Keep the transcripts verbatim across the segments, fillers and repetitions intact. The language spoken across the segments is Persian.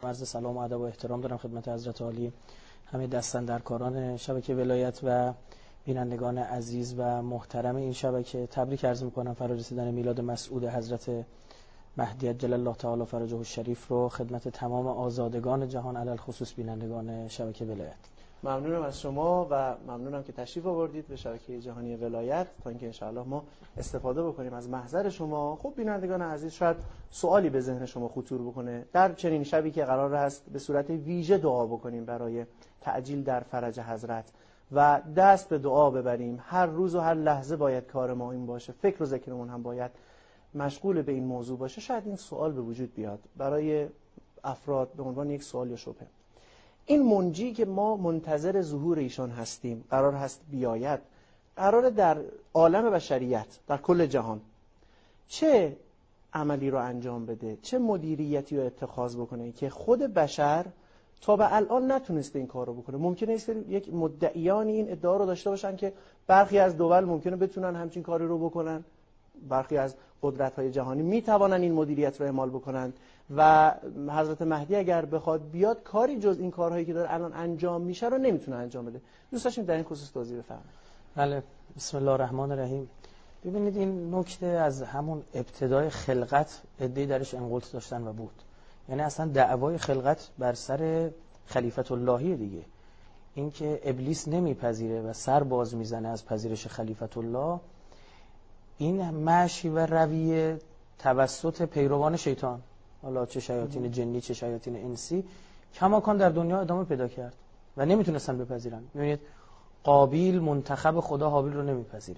عرض سلام و ادب و احترام دارم خدمت حضرت عالی، همه دستاندرکاران شبکه ولایت و بینندگان عزیز و محترم این شبکه. تبریک عرض میکنم فرارسیدن میلاد مسعود حضرت مهدی عجل الله تعالی فرجه الشریف رو خدمت تمام آزادگان جهان، علل خصوص بینندگان شبکه ولایت. ممنونم از شما و ممنونم که تشریف آوردید به شبکه جهانی ولایت تا اینکه انشاءالله ما استفاده بکنیم از محضر شما. خب بینندگان عزیز، شاید سوالی به ذهن شما خطور بکنه. در چنین شبی که قرار است به صورت ویژه دعا بکنیم برای تعجیل در فرج حضرت و دست به دعا ببریم، هر روز و هر لحظه باید کار ما این باشه، فکر و ذکرمون هم باید مشغول به این موضوع باشه. شاید این سوال به وجود بیاد برای افراد به عنوان یک سوال یا شبهه: این منجی که ما منتظر ظهور ایشان هستیم، قرار هست بیاید، قرار در عالم بشریت در کل جهان چه عملی رو انجام بده، چه مدیریتی رو اتخاذ بکنه که خود بشر تا به الان نتونسته این کار رو بکنه؟ ممکنه است یک مدعیانی این ادعا رو داشته باشن که برخی از دول ممکنه بتونن همچین کاری رو بکنن، برخی از قدرت‌های جهانی میتوانن این مدیریت رو اعمال بکنن و حضرت مهدی اگر بخواد بیاد کاری جز این کارهایی که داره الان انجام میشه رو نمیتونه انجام بده. دوست داشتیم در این خصوص توضیح بفرمایید. بله، بسم الله الرحمن الرحیم. ببینید این نکته از همون ابتدای خلقت عده‌ای درش انقلت داشتن و بود، یعنی اصلا دعوای خلقت بر سر خلیفت اللهی دیگه. این که ابلیس نمیپذیره و سر باز میزنه از پذیرش خلیفت الله، این مشی و رویه توسط پیروان شیطان، حالا چه شیاطین جنی چه شیاطین انسی، کماکان در دنیا ادامه پیدا کرد و نمیتونستن بپذیرن. ببینید قابیل منتخب خدا حابیل رو نمیپذیره.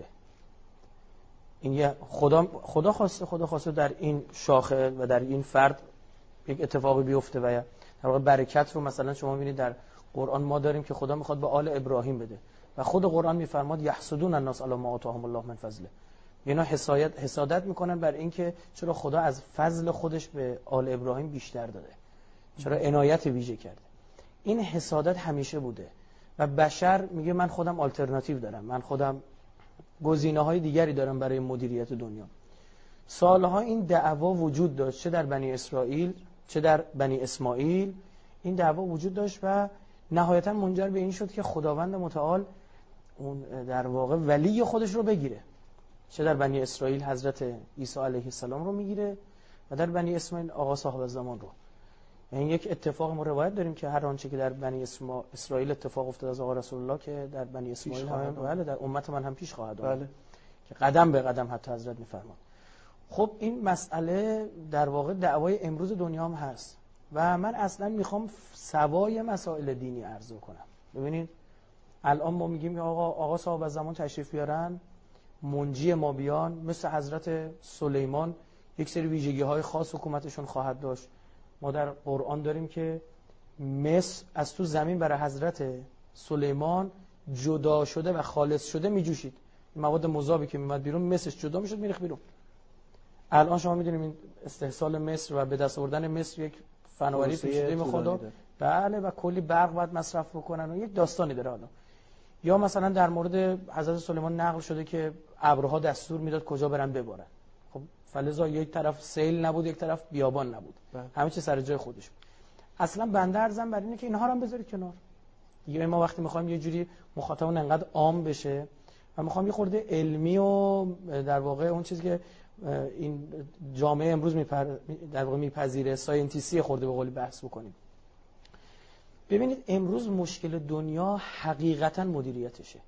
این یه خدا خدا خواسته خدا خواسته در این شاخه و در این فرد یک اتفاقی بیفته و در واقع برکت رو مثلا شما می‌بینید در قرآن ما داریم که خدا میخواد به آل ابراهیم بده و خود قرآن میفرماد یحسدون الناس علی ما آتاهم الله من فضله. اینا حسادت حسادت میکنن بر این که چرا خدا از فضل خودش به آل ابراهیم بیشتر داده، چرا عنایت ویژه کرده. این حسادت همیشه بوده و بشر میگه من خودم آلترناتیو دارم، من خودم گزینه‌های دیگری دارم برای مدیریت دنیا. سالها این دعوا وجود داشت، چه در بنی اسرائیل چه در بنی اسماعیل این دعوا وجود داشت و نهایتا منجر به این شد که خداوند متعال اون در واقع ولی خودش رو بگیره. چه در بنی اسرائیل حضرت عیسی علیه السلام رو میگیره و در بنی اسماعیل آقا صاحب زمان رو. یعنی یک اتفاق ما روایت داریم که هر آنچه که در بنی اسرائیل اتفاق افتاد از آقا رسول الله که در بنی اسماعیل هم بله در امت من هم پیش خواهد آمد. بله. که قدم به قدم حتی حضرت میفرماد. خب این مسئله در واقع دعوای امروز دنیا هم هست و من اصلا میخوام سوای مسائل دینی عرض کنم. ببینید الان ما میگیم آقا آقا صاحب زمان تشریف بیارن، منجی ما بیان، مثل حضرت سلیمان یک سری ویژگی‌های خاص حکومتشون خواهد داشت. ما در قرآن داریم که مس از تو زمین برای حضرت سلیمان جدا شده و خالص شده میجوشید. مواد مذابی که میومد بیرون مسش جدا میشد میریخت بیرون. الان شما میدونید این استحصال مصر و به دست آوردن مصر یک فناوری پیچیده خدا، بله، و کلی برق باید مصرف بکنن و یک داستانی داره. حالا یا مثلا در مورد حضرت سلیمان نقل شده که ابرها دستور میداد کجا برن ببارن. خب فلزا یک طرف سیل نبود یک طرف بیابان نبود، همه چیز سر جای خودش بود. اصلا بنده ارزم بر اینه که اینها رو هم بذارید کنار. دیگه ما وقتی میخوایم یه جوری مخاطبون انقدر عام بشه و میخوام یه خورده علمی و در واقع اون چیزی که این جامعه امروز میپر... در واقع میپذیره ساینتیستی خورده به قولی بحث بکنیم. ببینید امروز مشکل دنیا حقیقتا مدیریتشه.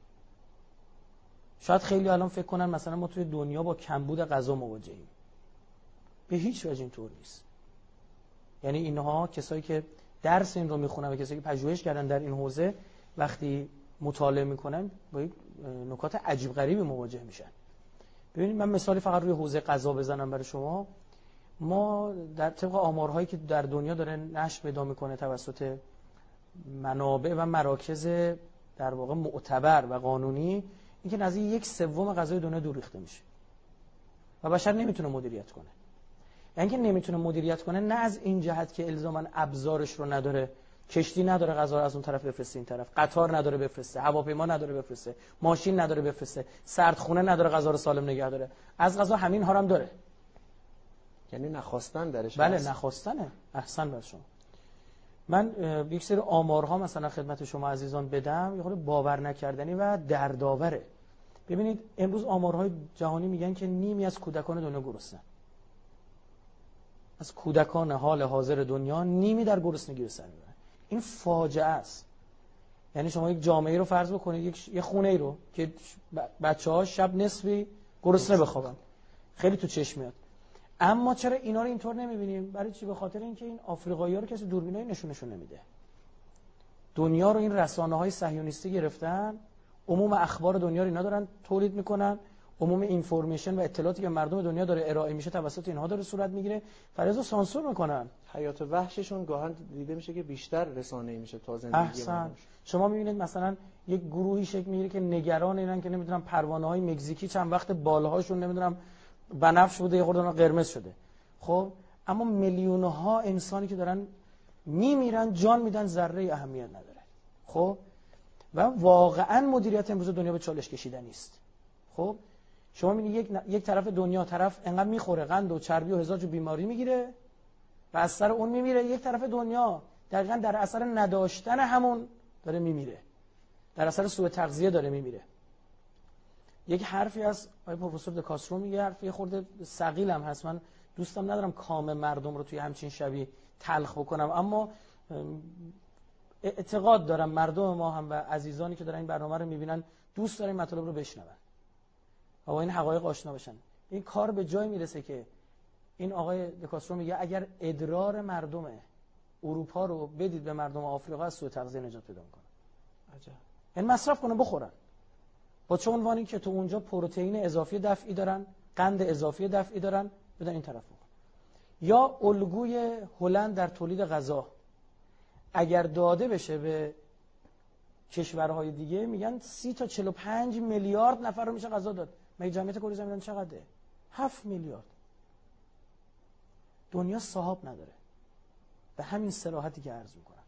شاید خیلی الان فکر کنن مثلا ما توی دنیا با کمبود غذا مواجهیم. به هیچ وجه اینطور نیست. یعنی اینها کسایی که درس این رو میخونن و کسایی که پژوهش کردن در این حوزه وقتی مطالعه میکنن با نکات عجیب غریبی مواجه میشن. ببینید من مثالی فقط روی حوزه غذا بزنم برای شما. ما در طبق آمارهایی که در دنیا داره نشر پیدا میکنه توسط منابع و مراکز در واقع معتبر و قانونی، اینکه نزدیک یک سوم غذای دنیا دور ریخته میشه و بشر نمیتونه مدیریت کنه. یعنی که نمیتونه مدیریت کنه نه از این جهت که الزاما ابزارش رو نداره، کشتی نداره غذا رو از اون طرف بفرسته این طرف، قطار نداره بفرسته، هواپیما نداره بفرسته، ماشین نداره بفرسته، سردخونه نداره غذا رو سالم نگه داره. از غذا همین ها هم داره. یعنی نخواستن درش بله هست. نخواستنه. احسن بر شما. من یک سری آمارها مثلا خدمت شما عزیزان بدم، یه خورده باور نکردنی و دردآوره. ببینید امروز آمارهای جهانی میگن که نیمی از کودکان دنیا گرسنه‌اند. از کودکان حال حاضر دنیا نیمی در گرسنگی به سر میبرن. این فاجعه است. یعنی شما یک جامعه رو فرض بکنید، یک یه خونه ای رو که بچه‌ها شب نصفی گرسنه بخوابن، خیلی تو چشم میاد. اما چرا اینا رو اینطور نمیبینیم؟ برای چی؟ به خاطر اینکه این آفریقایی‌ها رو کسی دوربینای نشونشون نمیده. دنیا رو این رسانه‌های صهیونیستی گرفتن، عموم اخبار دنیا رو اینا دارن تولید میکنن، عموم اینفورمیشن و اطلاعاتی که مردم دنیا داره ارائه میشه توسط اینها داره صورت میگیره، فریض سانسور میکنن. حیات وحششون گاهن دیده میشه که بیشتر رسانه‌ای میشه تا زندگی مردم. شما میبینید مثلا یک گروهی شکل میگیره که نگران اینن که نمیدونم پروانه‌های مکزیکی چند وقت بالهاشون نمیدونم بنفش بوده، یه خورده قرمز شده. خب اما میلیون‌ها انسانی که دارن میمیرن، جان میدن، ذره اهمیت نداره. خب و واقعا مدیریت امروز دنیا به چالش کشیدنی است. خب شما میبینید یک ن... یک طرف دنیا طرف انقدر میخوره قند و چربی و هزار جو بیماری میگیره و از سر اون میمیره، یک طرف دنیا دقیقاً در اثر نداشتن همون داره میمیره، در اثر سوء تغذیه داره میمیره. یک حرفی از آقای پروفسور دکاسترو میگه، حرفی خورده ثقیل هم هست، من دوستم ندارم کام مردم رو توی همچین شبی تلخ بکنم، اما اعتقاد دارم مردم ما هم و عزیزانی که دارن این برنامه رو میبینن دوست دارن این مطالب رو بشنون و با این حقایق آشنا بشن. این کار به جای میرسه که این آقای دکاسترو میگه اگر ادرار مردم اروپا رو بدید به مردم آفریقا از سوء تغذیه نجات پیدا میکنه. عجب. این مصرف کنن بخورن. با چه عنوانی که تو اونجا پروتئین اضافی دفعی دارن، قند اضافی دفعی دارن، بدن این طرف بخورن. یا الگوی هلند در تولید غذا اگر داده بشه به کشورهای دیگه، میگن سی تا چهل و پنج میلیارد نفر رو میشه غذا داد. مگه جمعیت کره زمین چقدره؟ هفت میلیارد. دنیا صاحب نداره. به همین صراحتی که عرض میکنم.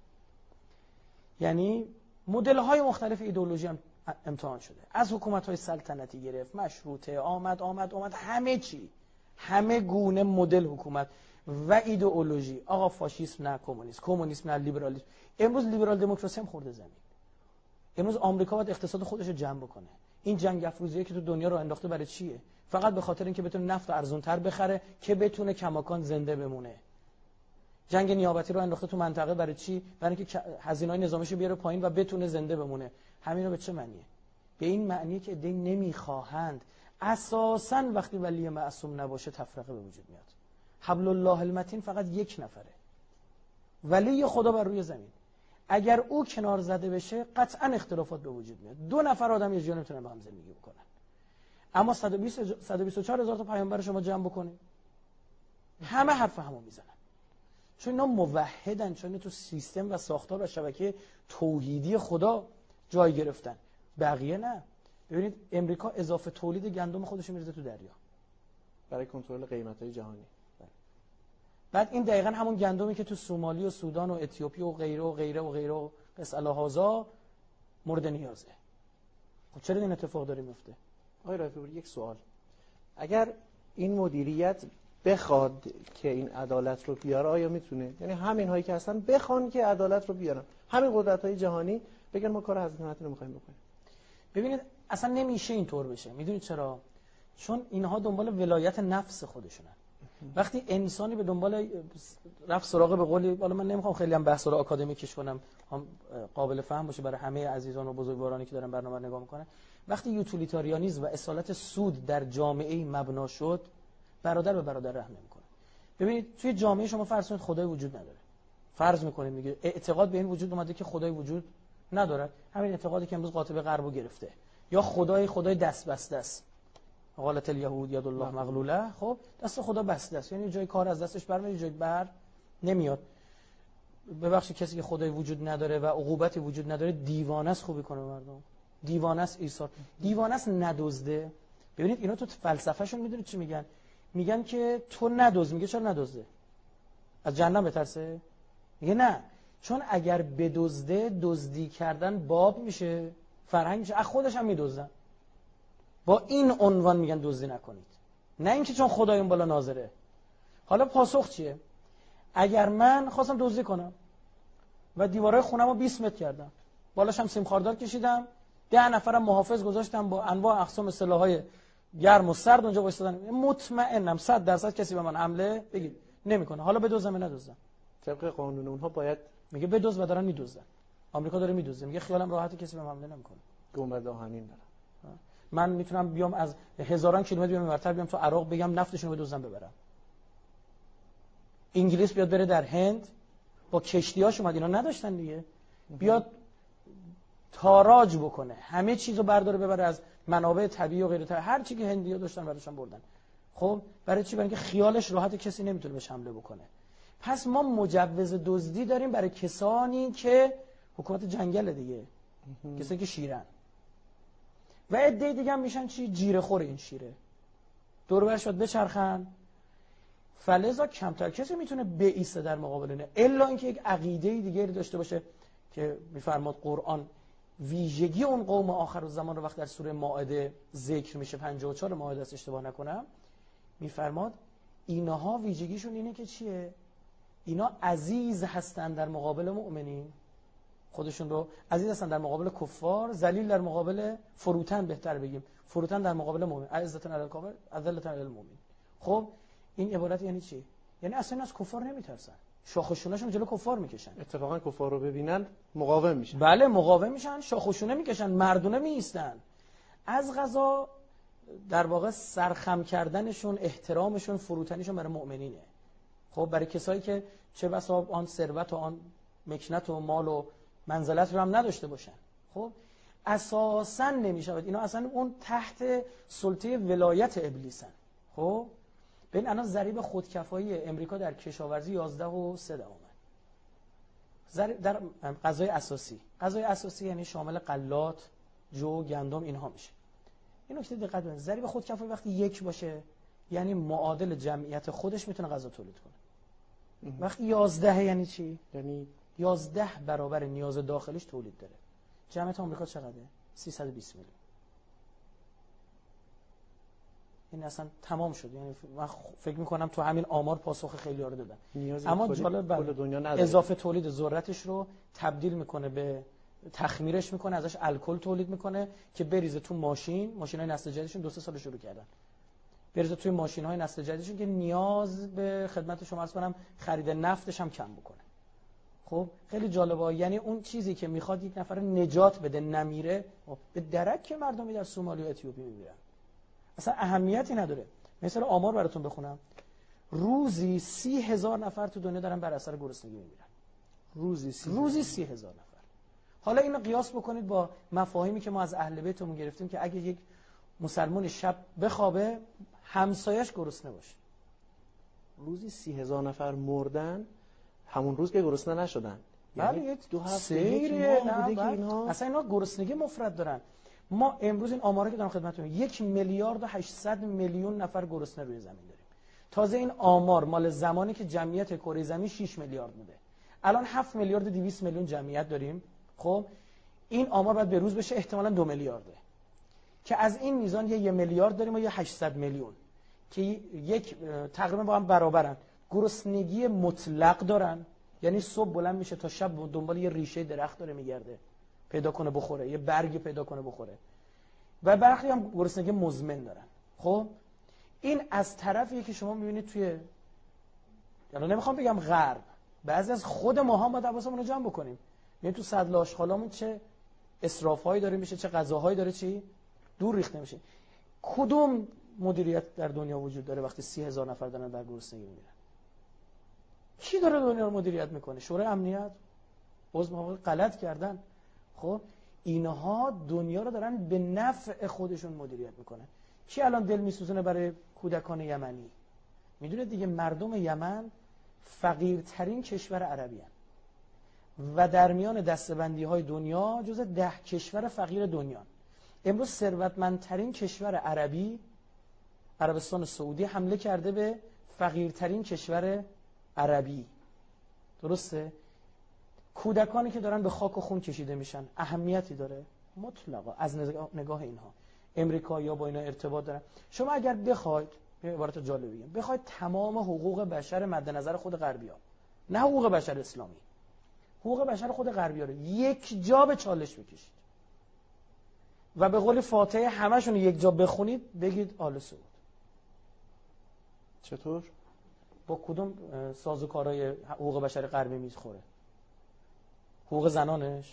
یعنی مدل‌های مختلف ایدئولوژی هم امتحان شده. از حکومت‌های سلطنتی گرفت، مشروطه، آمد آمد آمد همه چی، همه گونه مدل حکومت و ایدئولوژی. آقا فاشیسم نه کمونیسم، کمونیسم نه لیبرالیسم. امروز لیبرال دموکراسی هم خورده زمین. امروز آمریکا باید اقتصاد خودش رو جمع بکنه. این جنگ افروزیه که تو دنیا رو انداخته برای چیه؟ فقط به خاطر اینکه بتونه نفت ارزان‌تر بخره که بتونه کماکان زنده بمونه. جنگ نیابتی رو انداخته تو منطقه برای چی؟ برای اینکه هزینه‌های نظامیشو بیاره پایین و بتونه زنده بمونه. همینا به چه معنیه؟ به این معنیه که ایده نمیخواهند. اساساً وقتی ولی معصوم نباشه تفرقه به وجود میاد. حبل الله المتین فقط یک نفره. ولی خدا بر روی زمین. اگر او کنار زده بشه قطعاً اختلافات به وجود میاد. دو نفر آدم یه جا نمیتونن با هم زندگی بکنن. اما صد و بیست صد و بیست و چهار هزار تا پیامبر شما جمع بکنید، همه حرف همو میزنن. چون اینا موحدن، چون اینا تو سیستم و ساختار و شبکه توحیدی خدا جای گرفتن. بقیه نه. ببینید امریکا اضافه تولید گندم خودش میریزه تو دریا برای کنترل قیمت‌های جهانی. بعد این دقیقاً همون گندمی که تو سومالی و سودان و اتیوپی و غیره و غیره و غیره و قص الهازا مورد نیازه. خب چرا این اتفاق داره میفته؟ آقای رفیع‌پور یک سوال. اگر این مدیریت بخواد که این عدالت رو بیاره آیا میتونه؟ یعنی همین هایی که هستن بخوان که عدالت رو بیارن، همین قدرت‌های جهانی بگن ما کار حضرت متین رو می‌خوایم بکنیم. ببینید اصلا نمیشه اینطور بشه. میدونید چرا؟ چون اینها دنبال ولایت نفس خودشونن. وقتی انسانی به دنبال رفت سراغ به قولی، حالا من نمیخوام خیلی هم بحث رو آکادمیکش کنم، هم قابل فهم باشه برای همه عزیزان و بزرگوارانی که دارن برنامه رو نگاه میکنن. وقتی یوتیلیتاریانیسم و اصالت سود در جامعه مبنا شد، برادر به برادر رحم نمیکنه. ببینید توی جامعه شما فرض کنید خدای وجود نداره. فرض میکنید میگه اعتقاد به این وجود اومده که خدای وجود نداره. همین اعتقادی که امروز قاطب غربو گرفته. یا خدای خدای دست بسته است. قالت الیهود ید الله مغلوله. خب دست خدا بسته است، یعنی جای کار از دستش برمیاد، جای بر نمیاد. ببخشید کسی که خدای وجود نداره و عقوبتی وجود نداره دیوانه است، خوبی کنه مردم. دیوانه است ایثار. دیوانه است ندزده. ببینید اینا تو فلسفهشون میدونید چی میگن؟ میگن که تو ندزد. میگه چرا ندزده؟ از جهنم بترسه؟ میگه نه، چون اگر بدزده دزدی کردن باب میشه، فرهنگ میشه، از خودش هم میدزدن. با این عنوان میگن دزدی نکنید، نه اینکه چون خدای اون بالا ناظره. حالا پاسخ چیه؟ اگر من خواستم دزدی کنم، و دیوارای خونمو بیست متر کردم، بالاش هم سیم خاردار کشیدم، ده نفرم محافظ گذاشتم با انواع اقسام سلاح‌های گرم و سرد اونجا وایسادن. مطمئنم صد درصد کسی به من حمله بگید نمیکنه. حالا بدزدم ندزدم، طبق قانون اونها باید میگه بدزد و دارن میدزدن. آمریکا داره میدزده، میگه خیالم راحته کسی به من حمله نمیکنه. گنبد آهنین داره. من میتونم بیام از هزاران کیلومتر بیام ورتر بیام تو عراق بگم نفتشون رو بدزدن ببرم. انگلیس بیاد بره در هند با کشتیاش اومد، اینا نداشتن دیگه، بیاد تاراج بکنه، همه چیزو برداره ببره از منابع طبیعی و غیر طبیعی، هر چی که هندی‌ها داشتن براشون بردن. خب برای چی؟ برای اینکه خیالش راحت کسی نمیتونه بهش حمله بکنه. پس ما مجوز دزدی داریم برای کسانی که حکومت جنگل دیگه، کسایی که شیرن. و عده دیگه هم میشن چی؟ جیره خور این شیره. دور و برش شد بچرخن. فلذا کمتر کسی میتونه بایسته در مقابل اینه، الا اینکه یک عقیده دیگری داشته باشه که میفرماد قرآن ویژگی اون قوم آخر الزمان رو وقت در سوره مائده ذکر میشه، پنجاه و چهار مائده است اشتباه نکنم، میفرماد اینها ویژگیشون اینه که چیه؟ اینا عزیز هستن در مقابل مؤمنین، خودشون رو عزیز هستن در مقابل کفار، ذلیل در مقابل فروتن، بهتر بگیم فروتن در مقابل مؤمن، عزتن علی الکافر اذلتن علی المؤمن. خب این عبارت یعنی چی؟ یعنی اصلا از کفار نمیترسن، شاخ و شونه‌شون جلو کفار میکشن، اتفاقا کفار رو ببینن مقاوم میشن. بله مقاوم میشن، شاخ و شونه میکشن، مردونه میایستن. از قضا در واقع سرخم کردنشون، احترامشون، فروتنیشون برای مؤمنینه. خب برای کسایی که چه بسا آن ثروت و آن مکنت و مال و منزلت رو هم نداشته باشن، خب اساساً نمیشود اینا اصلا اون تحت سلطه ولایت ابلیسن. خب ببین الان ضریب خودکفایی امریکا در کشاورزی یازده و سه دهم در غذای اساسی. غذای اساسی یعنی شامل غلات، جو، گندم، اینها میشه. این نکته دقت کنید، ضریب خودکفایی وقتی یک باشه یعنی معادل جمعیت خودش میتونه غذا تولید کنه. وقتی یازده یعنی چی؟ یعنی یازده برابر نیاز داخلیش تولید داره. جمعیت آمریکا چقدره؟ سیصد و بیست میلیون. این اصلا تمام شد. یعنی من فکر میکنم تو همین آمار پاسخ خیلی ها رو دادن. اما جالب کل دنیا نداره. اضافه تولید ذرتش رو تبدیل میکنه به تخمیرش میکنه، ازش الکل تولید میکنه که بریزه تو ماشین، ماشینای نسل جدیدشون دو سه سال شروع کردن. بریزه توی ماشین‌های نسل جدیدشون که نیاز به خدمت شما عرض کنم خرید نفتش هم کم بکنه. خب خیلی جالبه، یعنی اون چیزی که میخواد یک نفر نجات بده نمیره، به درک که مردمی در سومالی و اتیوپی میمیرن. اصلا اهمیتی نداره. مثلا آمار براتون بخونم، روزی سی هزار نفر تو دنیا دارن بر اثر گرسنگی میمیرن. روزی سی روزی سی هزار نفر. حالا اینو قیاس بکنید با مفاهیمی که ما از اهل بیتمون گرفتیم که اگه یک مسلمان شب بخوابه همسایش گرسنه باشه. روزی سی هزار نفر مردن همون روز که گرسنه نشدن. بله یعنی یک دو هفته سیره یک ماه نه بوده که اینها اصلا اینا گرسنگی مفرط دارن. ما امروز این آمارا که دارم خدمتتون، یک میلیارد و هشتصد میلیون نفر گرسنه روی زمین داریم. تازه این آمار مال زمانی که جمعیت کره زمین شش میلیارد بوده. الان هفت میلیارد و دویست میلیون جمعیت داریم. خب این آمار باید به روز بشه احتمالاً دو میلیارده. که از این میزان یه, یه میلیارد داریم و یه هشتصد میلیون که یک تقریبا با هم برابرن. گرسنگی مطلق دارن، یعنی صبح بلند میشه تا شب دنبال یه ریشه درخت داره میگرده پیدا کنه بخوره، یه برگ پیدا کنه بخوره. و برخی هم گرسنگی مزمن دارن. خب این از طرفیه که شما میبینید توی، یعنی نمیخوام بگم غرب، بعضی از خود ما هم باید حواسمون رو جمع بکنیم. یعنی تو سطل آشغالامون چه اسراف‌هایی داره میشه، چه غذاهایی داره چی دور ریخته میشه. کدوم مدیریت در دنیا وجود داره وقتی سی هزار نفر دارن در گرسنگی میمیرن؟ کی داره دنیا رو مدیریت میکنه؟ شورای امنیت؟ عضو مقام غلط کردن. خب اینها دنیا رو دارن به نفع خودشون مدیریت میکنن. کی الان دل میسوزونه برای کودکان یمنی؟ میدونه دیگه مردم یمن فقیرترین کشور عربی هستند و در میان دسته‌بندی های دنیا جز ده کشور فقیر دنیا. امروز ثروتمندترین کشور عربی عربستان سعودی حمله کرده به فقیرترین کشور عربی. درسته؟ کودکانی که دارن به خاک و خون کشیده میشن اهمیتی داره؟ مطلقا. از نگاه اینها امریکایی‌ها با اینا ارتباط دارن. شما اگر بخواید، یه عبارت جالبی بگم، بخواید تمام حقوق بشر مد نظر خود غربی‌ها، نه حقوق بشر اسلامی، حقوق بشر خود غربی‌ها رو یک جا به چالش بکشید و به قول فاتحه همشون یک جا بخونید بگید آل سعود. چطور؟ با کدوم سازوکارهای حقوق بشر غربی میخوره؟ حقوق زنانش،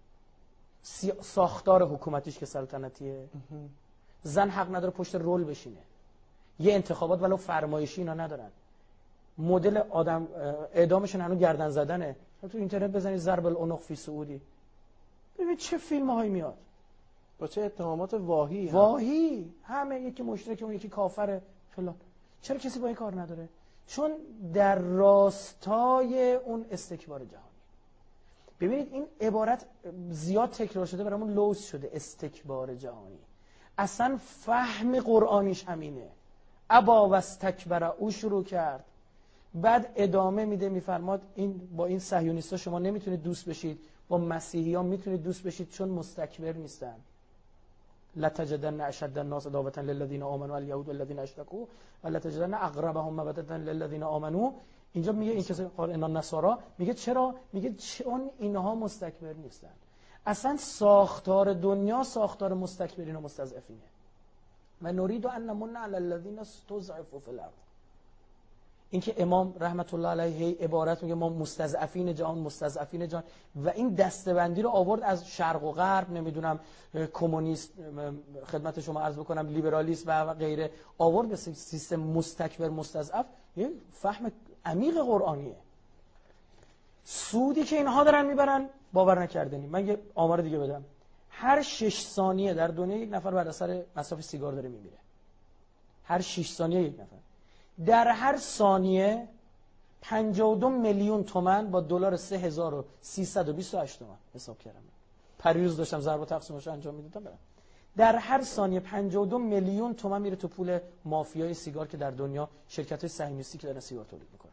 ساختار حکومتیش که سلطنتیه، زن حق نداره پشت رول بشینه، یه انتخابات ولو فرمایشی اینا ندارن، مدل آدم اعدامشون هنوز گردن زدنه. تو اینترنت بزنید ضرب العنق فی سعودی ببین چه فیلم هایی میاد با چه اتهامات واهی واهی، همه یکی مشرک اون یکی کافره فلان. چرا کسی با این کار نداره؟ چون در راستای اون استکبار جهانی. ببینید این عبارت زیاد تکرار شده برامون لوث شده، استکبار جهانی. اصلا فهم قرآنیش همینه. ابا و استکبر، او شروع کرد، بعد ادامه میده میفرماد این با این صهیونیستا شما نمیتونید دوست بشید، با مسیحیان میتونید دوست بشید چون مستکبر نیستن. لتجدن اشد الناس عداوة للذین آمنوا اليهود والذین اشركوا ولتجدن اقربهم مودة للذین آمنوا. اینجا میگه این کسی قال ان النصارى، میگه چرا؟ میگه چون اینها مستکبر نیستن. اصلا ساختار دنیا ساختار مستکبرین و مستضعفینه. و نريد ان نمن علی الذین استضعفوا فی الارض. اینکه امام رحمت الله علیه عبارت میگه ما مستضعفین جهان مستضعفین جهان و این دسته‌بندی رو آورد از شرق و غرب، نمیدونم کمونیست، خدمت شما عرض بکنم لیبرالیسم و غیره، آورد به سیستم مستکبر مستضعف. یه فهم عمیق قرآنیه. سودی که اینها دارن میبرن باور نکردنی. من یه آمار دیگه بدم، هر شش ثانیه در دنیا یک نفر بر اثر مصرف سیگار داره میمیره. هر شش ثانیه یک نفر. در هر ثانیه پنجاه و دو میلیون تومان با دلار سه هزار و سیصد و بیست و هشت تومان حساب کردم. پریروز داشتم ضرب و تقسیمش انجام میدادم برام. در هر ثانیه پنجاه و دو میلیون تومان میره تو پول مافیای سیگار که در دنیا شرکت‌های صهیونیستی که دارن سیگار تولید میکنن.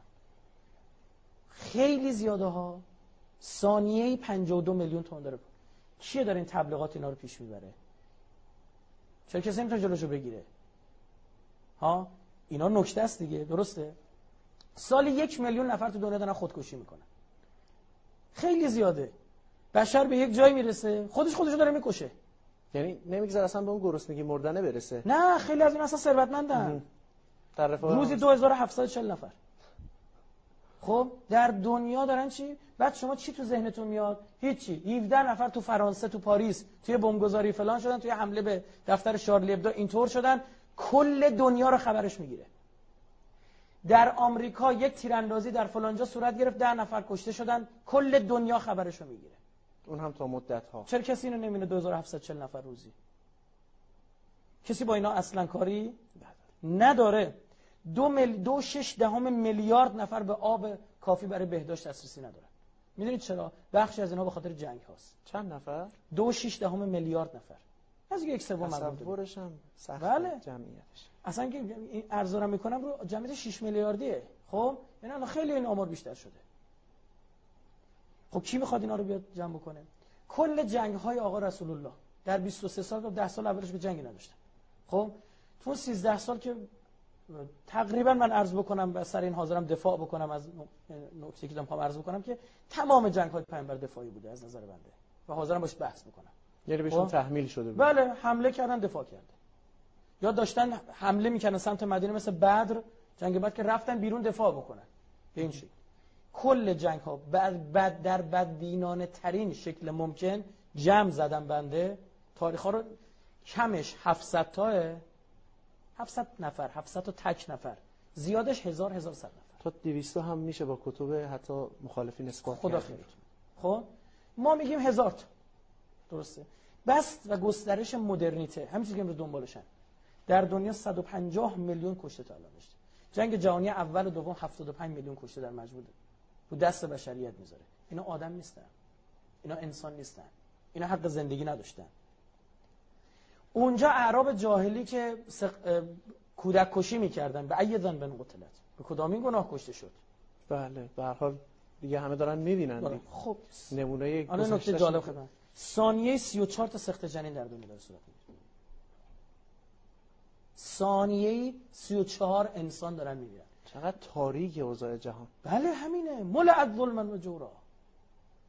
خیلی زیاده ها. ثانیه‌ای پنجاه و دو میلیون تومان داره. کیه داره این تبلیغات اینا رو پیش میبره؟ چرا کسی نمیتونه جلوشو بگیره؟ ها؟ اینا نکته است دیگه، درسته؟ سالی یک میلیون نفر تو دنیا دارن خودکشی میکنن. خیلی زیاده. بشر به یک جایی میرسه خودش خودشو داره میکشه. یعنی نمیگذاره اصلا به اون گرسنگی مردنه برسه. نه خیلی از این اصلا ثروتمندن. روزی دو هزار و هفتصد و چهل نفر. خب در دنیا دارن چی؟ بعد شما چی تو ذهنتون میاد؟ هیچی. هفده نفر تو فرانسه، تو پاریس، توی بمبگذاری فلان شدن، توی حمله به دفتر شارلی ابدو اینطور شدن، کل دنیا رو خبرش میگیره. در آمریکا یک تیراندازی در فلانجا صورت گرفت، ده نفر کشته شدن، کل دنیا خبرش رو میگیره. اون هم تا مدت ها. چرا کسی اینو نمیونه؟ دو هزار و هفتصد و چهل نفر روزی. کسی با اینا اصلا کاری نداره. دو مل... دو شش دهم میلیارد نفر به آب کافی برای بهداشت دسترسی ندارن. میدونید چرا؟ بخشی از اینا به خاطر جنگ هاست. چند نفر؟ دو شش دهم میلیارد نفر. از یک سوم مردم. تصورش هم سخته. بله. جمعیتش. اصلا که این ارزا رو میکنم رو جمعیت شش میلیاردیه. خب یعنی الان خیلی این آمار بیشتر شده. خب کی میخواد اینا رو بیاد جمع بکنه؟ کل جنگ های آقا رسول الله در بیست و سه سال تا ده سال اولش به جنگی نداشتن. خب تو سیزده سال که تقریبا من عرض بکنم و سر این حاضرم دفاع بکنم از نکته که دارم عرض بکنم که تمام جنگ های پیامبر دفاعی بوده از نظر بنده و حاضرم باش بحث بکنم. یعنی بهشون تحمیل شده بود. بله، حمله کردن دفاع کردن. یا داشتن حمله میکنن سمت مدینه مثل بدر، جنگ بعد که رفتن بیرون دفاع بکنن. به این شکل کل جنگ ها بعد بد در بدبینانه ترین شکل ممکن جمع زدن بنده. تاریخ ها رو کمش هفتصد تاه، هفتصد نفر، هفتصد تا تک نفر، زیادش هزار هزار و صد نفر. تا دویست هم میشه با کتب حتی مخالفین اثبات خدا خیرتون. خب ما میگیم هزار تا. درسته؟ بس و گسترش مدرنیته همین چیزی که امروز دنبالشن. در دنیا صد و پنجاه میلیون کشته تا الان داشته. جنگ جهانی اول و دوم هفتاد و پنج میلیون کشته در مجموع رو دست بشریت میذاره. اینا آدم نیستن. اینا انسان نیستن. اینا حق زندگی نداشتن. اونجا اعراب جاهلی که سق... کودک کشی میکردن به ای ذنب قتلت، به کدامین گناه کشته شد؟ بله به هر حال دیگه همه دارن میبینن. خب نمونه الان نکته جالب خدمت. ثانیه سی و چهار تا سقط جنین در دنیا داره صورت میگیره. ثانیه سی و چهار انسان دارن میمیرن. چقدر تاریک اوضاع جهان. بله همینه. ملعت ظلما و جورا.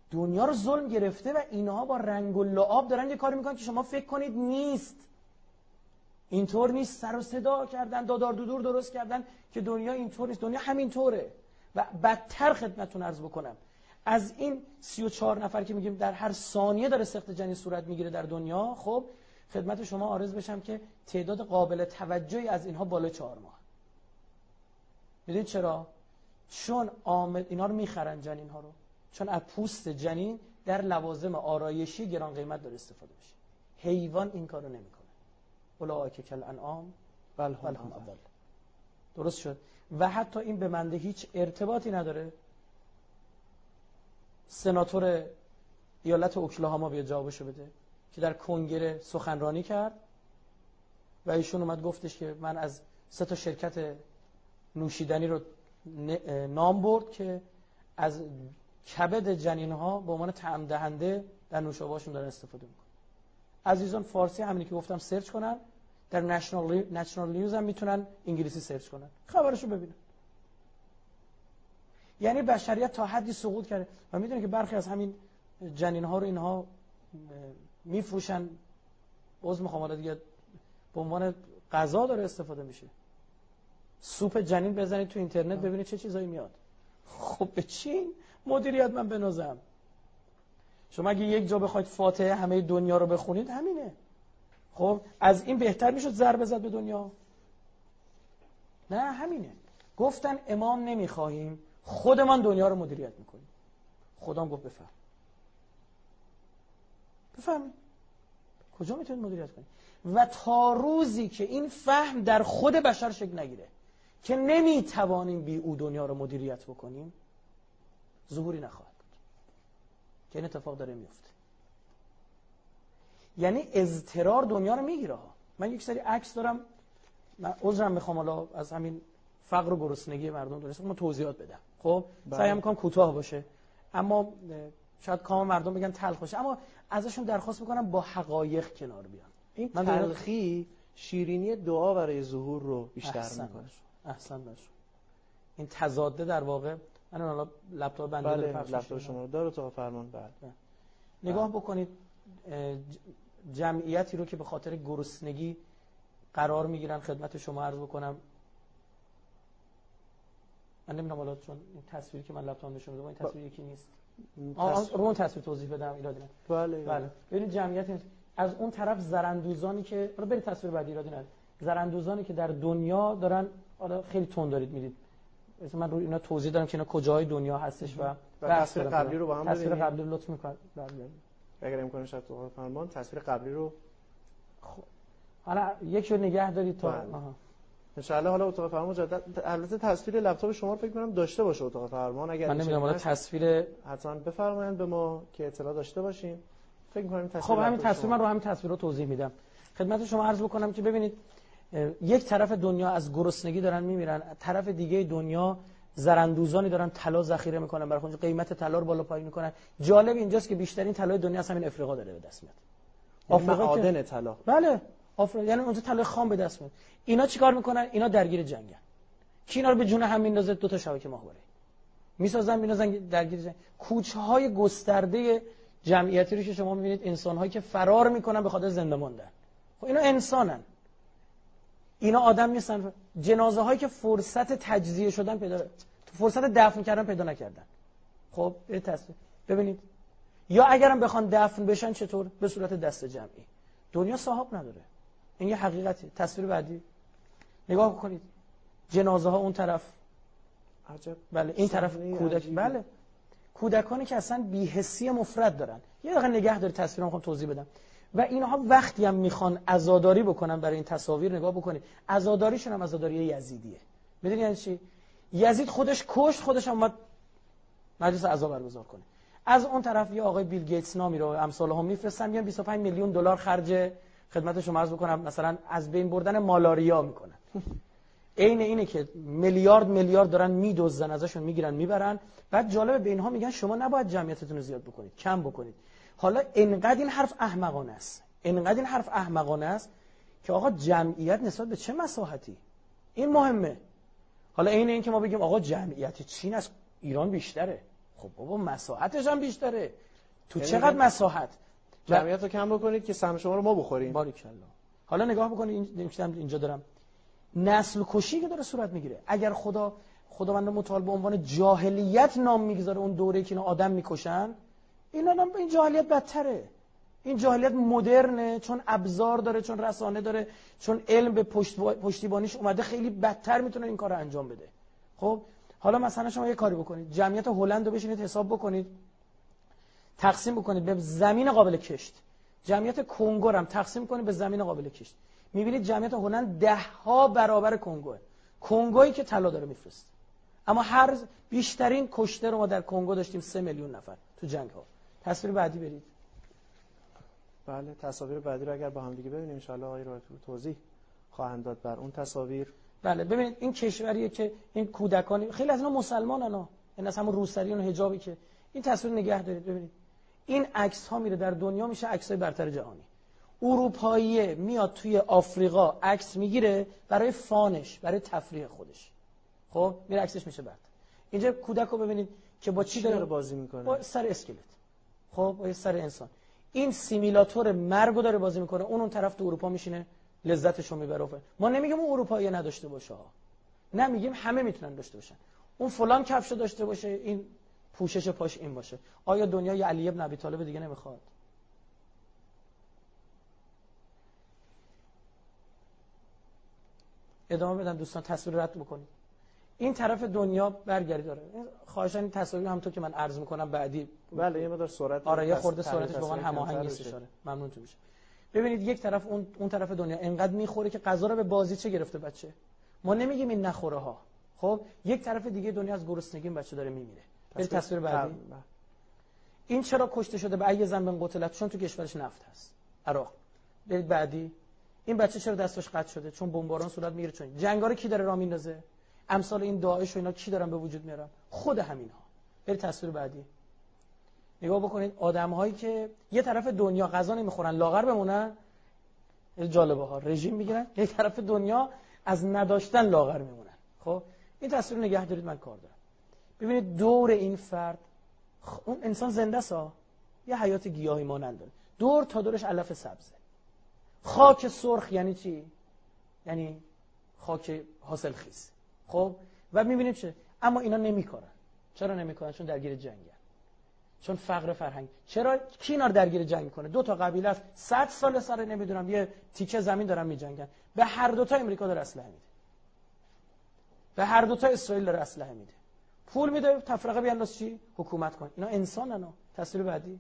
دنیا رو ظلم گرفته و اینها با رنگ و لعاب دارن یه کاری میکنن که شما فکر کنید نیست. اینطور نیست. سر و صدا کردن، دادار دودور درست کردن که دنیا اینطور نیست. دنیا همینطوره. و بدتر خدمتتون عرض بکنم، از این سی و چهار نفر که میگیم در هر ثانیه داره سقط جنین صورت میگیره در دنیا، خب خدمت شما عرض بشم که تعداد قابل توجهی از اینها بالای چهار ماه. میدونید چرا؟ چون عامل اینا رو میخرن جنین ها رو، چون از پوست جنین در لوازم آرایشی گران قیمت داره استفاده میشه. حیوان این کارو نمیکنه. اولئک کالانعام بل هم اضل. درست شد. و حتی این به منده هیچ ارتباطی نداره. سناتور ایالت اوکلاهاما بیا جوابشو بده که در کنگره سخنرانی کرد و ایشون اومد گفتش که من از سه تا شرکت نوشیدنی رو نام برد که از کبد جنین‌ها به عنوان طعم دهنده در نوشابه‌هاشون دارن استفاده میکنن. عزیزان فارسی همینی که گفتم سرچ کنن، در نشنال نشنال نیوز هم میتونن انگلیسی سرچ کنن، خبرشو ببینن. یعنی بشریت تا حدی سقوط کرده و میدونید که برخی از همین جنین‌ها رو اینها میفروشن، عذر میخوام حالا دیگه، به عنوان غذا داره استفاده میشه. سوپ جنین بزنید تو اینترنت ببینید چه چیزایی میاد. خب به چی مدیریت من بنازم؟ شما اگه یک جا بخواید فاتحه همه دنیا رو بخونید همینه. خب از این بهتر میشد ضربه زد به دنیا؟ نه همینه. گفتن امام نمیخواهیم، خودمان دنیا رو مدیریت میکنیم. خدام گفت بفهم. بفهمید کجا میتونید مدیریت کنید؟ و تا روزی که این فهم در خود بشر شکل نگیره که نمیتوانیم بی او دنیا رو مدیریت بکنیم، ظهوری نخواهد بود. که این اتفاق داره میفته. یعنی اضطرار دنیا رو میگیره ها. من یک سری عکس دارم، من عذرم میخوام حالا از همین فقر و گرسنگی مردم درست من توضیحات بدم. خب سعی میکنم کوتاه باشه، اما شاید کام مردم بگن تلخ باشه، اما ازشون درخواست میکنم با حقایق کنار بیان. این تلخی شیرینی دعا برای ظهور رو بیشتر میکنه. احسن باشه. این تضاده در واقع، من حالا لپتاپ بنده بله، رو پخش لپتاپ شما رو داره تا فرمان. بله. نگاه بکنید جمعیتی رو که به خاطر گرسنگی قرار میگیرن، خدمت شما عرض بکنم. من نمیدونم حالا چون این تصویری که من لپتاپ نشون میدم این تصویر یکی نیست. آه رو اون تصویر توضیح بدم ایرادی نداره. بله بله. ببینید جمعیت از اون طرف زرندوزانی که رو برید تصویر بعدی ایرادی نداره. زرندوزانی که در دنیا دارن، حالا خیلی تون دارید میدید. مثلا من رو اینا توضیح دادم که اینا کجای دنیا هستش و, و تصویر قبلی رو با هم تصویر قبلی رو لطف می‌کنید. بله. اگر امکانش هست تو فرمان تصویر قبلی رو خب حالا یکی رو نگه دارید تا آها ان شاء الله. حالا اتاق فرمان مجدد البته تصویر لپتاپ شما رو فکر کنم داشته باشه اتاق فرمان. اگر من نمیدونم حالا تصویر حتما بفرمایید به ما که اطلاع داشته باشیم. فکر می‌کنم تصویر خب همین تصویر من رو همین تصویر رو توضیح میدم خدمت شما عرض بکنم که ببینید یک طرف دنیا از گرسنگی دارن میمیرن، طرف دیگه دنیا زرندوزانی دارن طلا ذخیره میکنن، برای خودشون قیمت طلا رو بالا پایین میکنن. جالب اینجاست که بیشترین طلای دنیا از همین افریقا داره به دست میاد. آفریقا معادن طلا. بله آفریقا، یعنی اونجا طلای خام به دست میاد. اینا چیکار میکنن؟ اینا درگیر جنگن. کی اینا رو به جون هم میندازه؟ دو تا شبکه ماهواره میسازن، میندازن درگیر جنگ. کوچه‌های گسترده جمعیتی رو که شما میبینید، انسان‌هایی که فرار میکنن به خاطر زنده ماندن. خب اینا انسانن، اینا آدم نیستن. جنازه هایی که فرصت تجزیه شدن پیدا، فرصت دفن کردن پیدا نکردن. خب برید تصویر ببینید. یا اگرم بخوان دفن بشن چطور؟ به صورت دست جمعی. دنیا صاحب نداره، این یه حقیقته. تصویر بعدی نگاه کنید، جنازه ها اون طرف، عجب. بله این طرف کودک عجیبی. بله کودکانی که اصلا بی‌حسی مفرد دارن. یه دقیقه نگه دارید تصویرم میخوام توضیح بدم. و اینها وقتی هم میخوان عزاداری بکنن برای این تصاویر نگاه بکنید، عزاداریشون هم عزاداری یزیدیه. میدونی یعنی چی؟ یزید خودش کشت، خودش هم اومد مجلس عزا برگزار کنه. از اون طرف یه آقای بیل گیتس نامی رو امثال هم میفرستن، میان بیست و پنج میلیون دلار خرج خدمت شما عرض بکنم مثلا از بین بردن مالاریا میکنن. عین اینه که میلیارد میلیارد دارن میدزدن ازشون، میگیرن میبرن. بعد جالب به اینها میگن شما نباید جمعیتتون رو زیاد بکنید، کم بکنید. حالا انقدر این حرف احمقانه است، انقدر این حرف احمقانه است که آقا جمعیت نسبت به چه مساحتی؟ این مهمه. حالا عین این که ما بگیم آقا جمعیت چین از ایران بیشتره، خب بابا مساحتش هم بیشتره. تو یعنی چقدر مساحت؟ جمعیت رو کم بکنید که سهم شما رو ما بخوریم. باریکلا. حالا نگاه بکنید این اینجا دارم نسل کشی که داره صورت میگیره. اگر خدا خداوند متعال به عنوان جاهلیت نام میگذاره اون دوره‌ای که اینا آدم میکشن، اینا هم این جاهلیت بدتره. این جاهلیت مدرنه، چون ابزار داره، چون رسانه داره، چون علم به پشت پشتیبانیش اومده، خیلی بدتر میتونه این کارو انجام بده. خب حالا مثلا شما یه کاری بکنید، جمعیت هلند رو بشینید حساب بکنید، تقسیم بکنید به زمین قابل کشت. جمعیت کنگو هم تقسیم کنید به زمین قابل کشت. میبینید جمعیت هلند ده ها برابر کنگوه. کنگویی که طلا داره میفرسته. اما هر بیشترین کشته رو ما در کنگو داشتیم سه میلیون نفر تو جنگ ها. تصویر بعدی برید. بله، تصاویر بعدی رو اگر با هم دیگه ببینیم ان شاء الله آقای رایت‌پور توضیح خواهند داد بر اون تصاویر. بله ببینید این کشوریه که این کودکانی خیلی از اینا مسلمانن ها، این از همون روسریان و حجابی که این تصویر نگه دارید. ببینید این عکس ها میره در دنیا میشه عکسای برتر جهانی. اروپایی میاد توی آفریقا عکس میگیره برای فانش، برای تفریح خودش. خب میره عکسش میشه برتر. اینجا کودک رو ببینید که با چی داره بازی میکنه؟ با سر اسکلت. خب با سر انسان. این سیمیلاتور مرگو داره بازی میکنه. اون اون طرف تو اروپا میشینه لذتشو میبره. ما نمیگیم اون اروپایی نداشته باشه ها، نه میگیم همه میتونن داشته باشن. اون فلان کفشو داشته باشه، این پوشش پاش این باشه. آیا دنیا یه علی ابن ابی طالب دیگه نمیخواد؟ ادامه بدن دوستان، تصویر رد بکنید. این طرف دنیا برگردی داره. خواهشاً این تصاویر همونطور که من عرض میکنم بعدی بله یه مقدار سرعت آره یه خورده سرعتش با من هماهنگ نیست اشاره. ممنونتون میشه. ببینید یک طرف اون اون طرف دنیا انقدر میخوره که غذا رو به بازیچه گرفته بچه. ما نمیگیم این نخوره ها. خب یک طرف دیگه دنیا از گرسنگی بچه داره میمیره. برید تصویر بعدی. این چرا کشته شده؟ به ای ذنب قتلت، چون تو کشورش نفت هست. عراق. برید بعدی. این بچه چرا دستش قطع شده؟ چون بمباران صورت میگیره. چون جنگا رو کی داره راه میندازه؟ امثال این داعش و اینا کی دارن به وجود میارن؟ خود همینها. برید تصویر بعدی. نگاه بکنید آدم‌هایی که یه طرف دنیا غذا نمیخورن لاغر بمونن، جالبه ها، رژیم میگیرن، یه طرف دنیا از نداشتن لاغر میمونن. خب این تصویر نگه دارید، من کار دارم. ببینید دور این فرد، اون انسان زنده سا یه حیات گیاهی مانند داره، دور تا دورش علف سبزه. خاک سرخ یعنی چی؟ یعنی خاک حاصل خیز. خب و میبینید چه؟ اما اینا نمیکارن. چرا نمیکارن؟ چون درگیر جنگن، چون فقر فرهنگ. چرا کی اینا رو درگیر جنگ میکنه؟ دو تا قبیله است صد سال سر نمیدونم یه تیکه زمین دارن میجنگن. به هر دو تا امریکا داره اسلحه میده، به هر دو تا اسرائیل داره اسلحه میده، پول میده تفرقه بیانداز چی؟ حکومت کن. اینا انسانن. تصویر بعدی.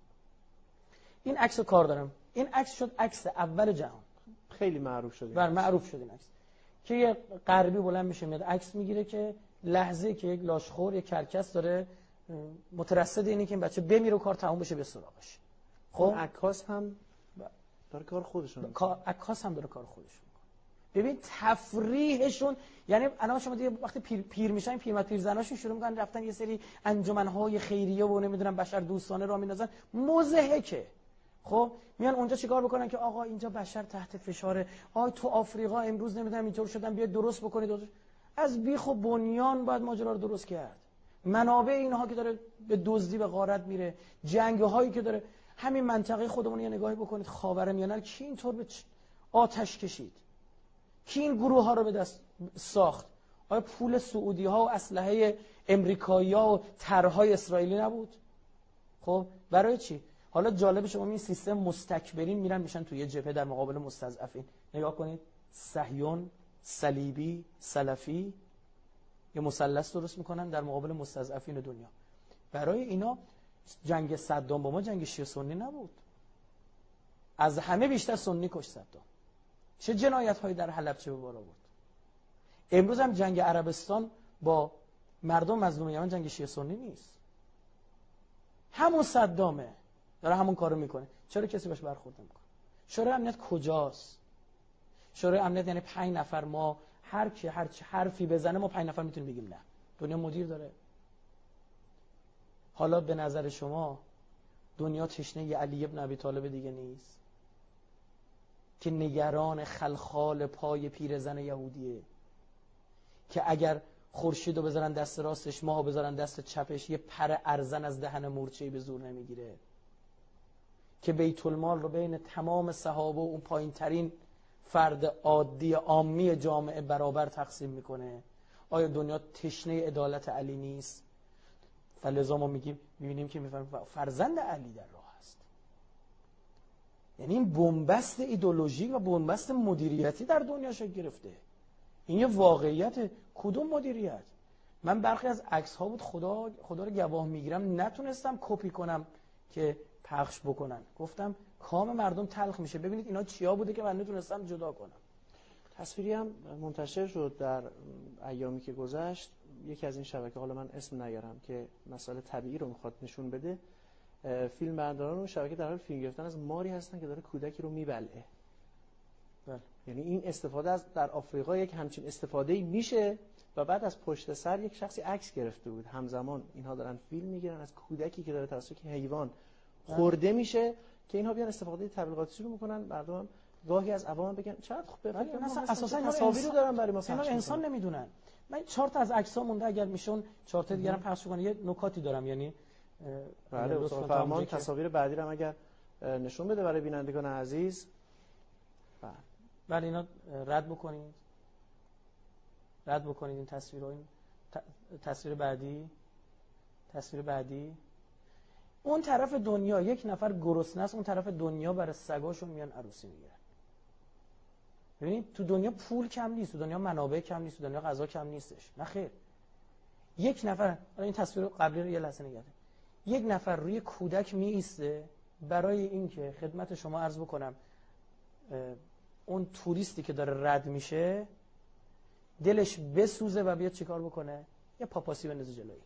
این عکسو کار دارم. این عکس شد عکس اول جهان، خیلی معروف شد. بر معروف شد این عکس که یه غربی بلند میشه میاد عکس میگیره که لحظه که یک لاشخور یک کرکس داره مترصد اینه که این بچه بمیره و کار تموم بشه به سراغش. خب عکاس هم داره کار خودشون میکنه. عکاس هم داره کار خودشون میکنه. ببین تفریحشون، یعنی الان شما دیگه وقتی پیر, پیر میشن پیرمرد پیرزناشون شروع میکنن رفتن یه سری انجمنهای خیریه و نمیدونم بشر دوستانه راه میندازن، مضحکه. خب میان اونجا چیکار بکنن که آقا اینجا بشر تحت فشاره، آ تو آفریقا امروز نمیدونم اینطور شدن، بیاید درست بکنید. از بیخ و بنیان باید ماجرا رو درست کرد. منابع اینها که داره به دزدی به غارت میره، جنگ هایی که داره، همین منطقه خودمون یه نگاهی بکنید، خاورمیانه کی اینطور به آتش کشید؟ کی این گروه ها رو به دست ساخت؟ آیا پول سعودی ها و اسلحه امریکایی ها و طرحهای اسرائیلی نبود؟ خب برای چی؟ حالا جالب شما این سیستم مستکبرین میرن میشن توی جبهه در مقابل مستضعفین. نگاه کنید، صهیون، صلیبی، سلفی یه مثلث درست میکنن در مقابل مستضعفین دنیا. برای اینا جنگ صدام با ما جنگ شیعه سنی نبود. از همه بیشتر سنی کش صدام. چه جنایت هایی در حلب چه به بار آورد. امروز هم جنگ عربستان با مردم مظلوم یمن جنگ شیعه سنی نیست. همون صدامه داره همون کارو میکنه. چرا کسی باش برخورد نمیکنه؟ شورای امنیت کجاست؟ شورای امنیت یعنی پنج نفر، ما هر کی هر چی حرفی بزنه ما پنج نفر میتونیم بگیم نه. دنیا مدیر داره. حالا به نظر شما دنیا تشنه ی علی ابن ابی طالب دیگه نیست که نگران خلخال پای پیرزن یهودیه که اگر خورشید رو بذارن دست راستش، ماه رو بذارن دست چپش، یه پر ارزن از دهن مورچه‌ای به زور نمیگیره که بیت المال رو بین تمام صحابه و اون پایین ترین فرد عادی عامی جامعه برابر تقسیم میکنه. آیا دنیا تشنه عدالت علی نیست؟ فلذا ما میگیم میبینیم که میفهمیم فرزند علی در راه است. یعنی این بنبست ایدئولوژیک و بنبست مدیریتی در دنیا شکل گرفته. این یه واقعیت. کدوم مدیریت؟ من برخی از عکس ها بود خدا خدا رو گواه میگیرم نتونستم کپی کنم که پخش بکنن. گفتم کام مردم تلخ میشه، ببینید اینا چیا بوده که من نتونستم جدا کنم. تصویری هم منتشر شد در ایامی که گذشت، یکی از این شبکه، حالا من اسم نیارم، که مسائل طبیعی رو میخواد نشون بده. فیلم برداران اون شبکه در حال فیلم گرفتن از ماری هستن که داره کودکی رو میبلعه. بله. یعنی این استفاده از در آفریقا یک همچین استفاده‌ای میشه و بعد از پشت سر یک شخصی عکس گرفته بود. همزمان اینها دارن فیلم میگیرن از کودکی که داره توسط حیوان خورده میشه که اینها بیان استفاده تبلیغاتی رو میکنن. مردم گاهی از عوام بگن چقدر خوب به فکر ما اساسا تصاویر رو دارن برای ما اینا انسان نمیدونن. من چهار تا از عکس‌ها مونده، اگر میشون چهار تا دیگه هم پخش کنم. یه نکاتی دارم، یعنی بله استاد فرمان تصاویر بعدی رو اگر نشون بده برای بینندگان عزیز. بله بله اینا رد بکنید، رد بکنید این تصویر رو. این تصویر بعدی، تصویر بعدی. اون طرف دنیا یک نفر گرسنه است، اون طرف دنیا برای سگاشون میان عروسی میگیرن. ببینید تو دنیا پول کم نیست، تو دنیا منابع کم نیست، تو دنیا غذا کم نیستش. نه خیر. یک نفر، این تصویر قبلی رو یه لحظه نگاه کنید. یک نفر روی کودک می ایسته برای اینکه خدمت شما عرض بکنم اون توریستی که داره رد میشه دلش بسوزه و بیاد چیکار بکنه؟ یه پاپاسی بندازه جلویی.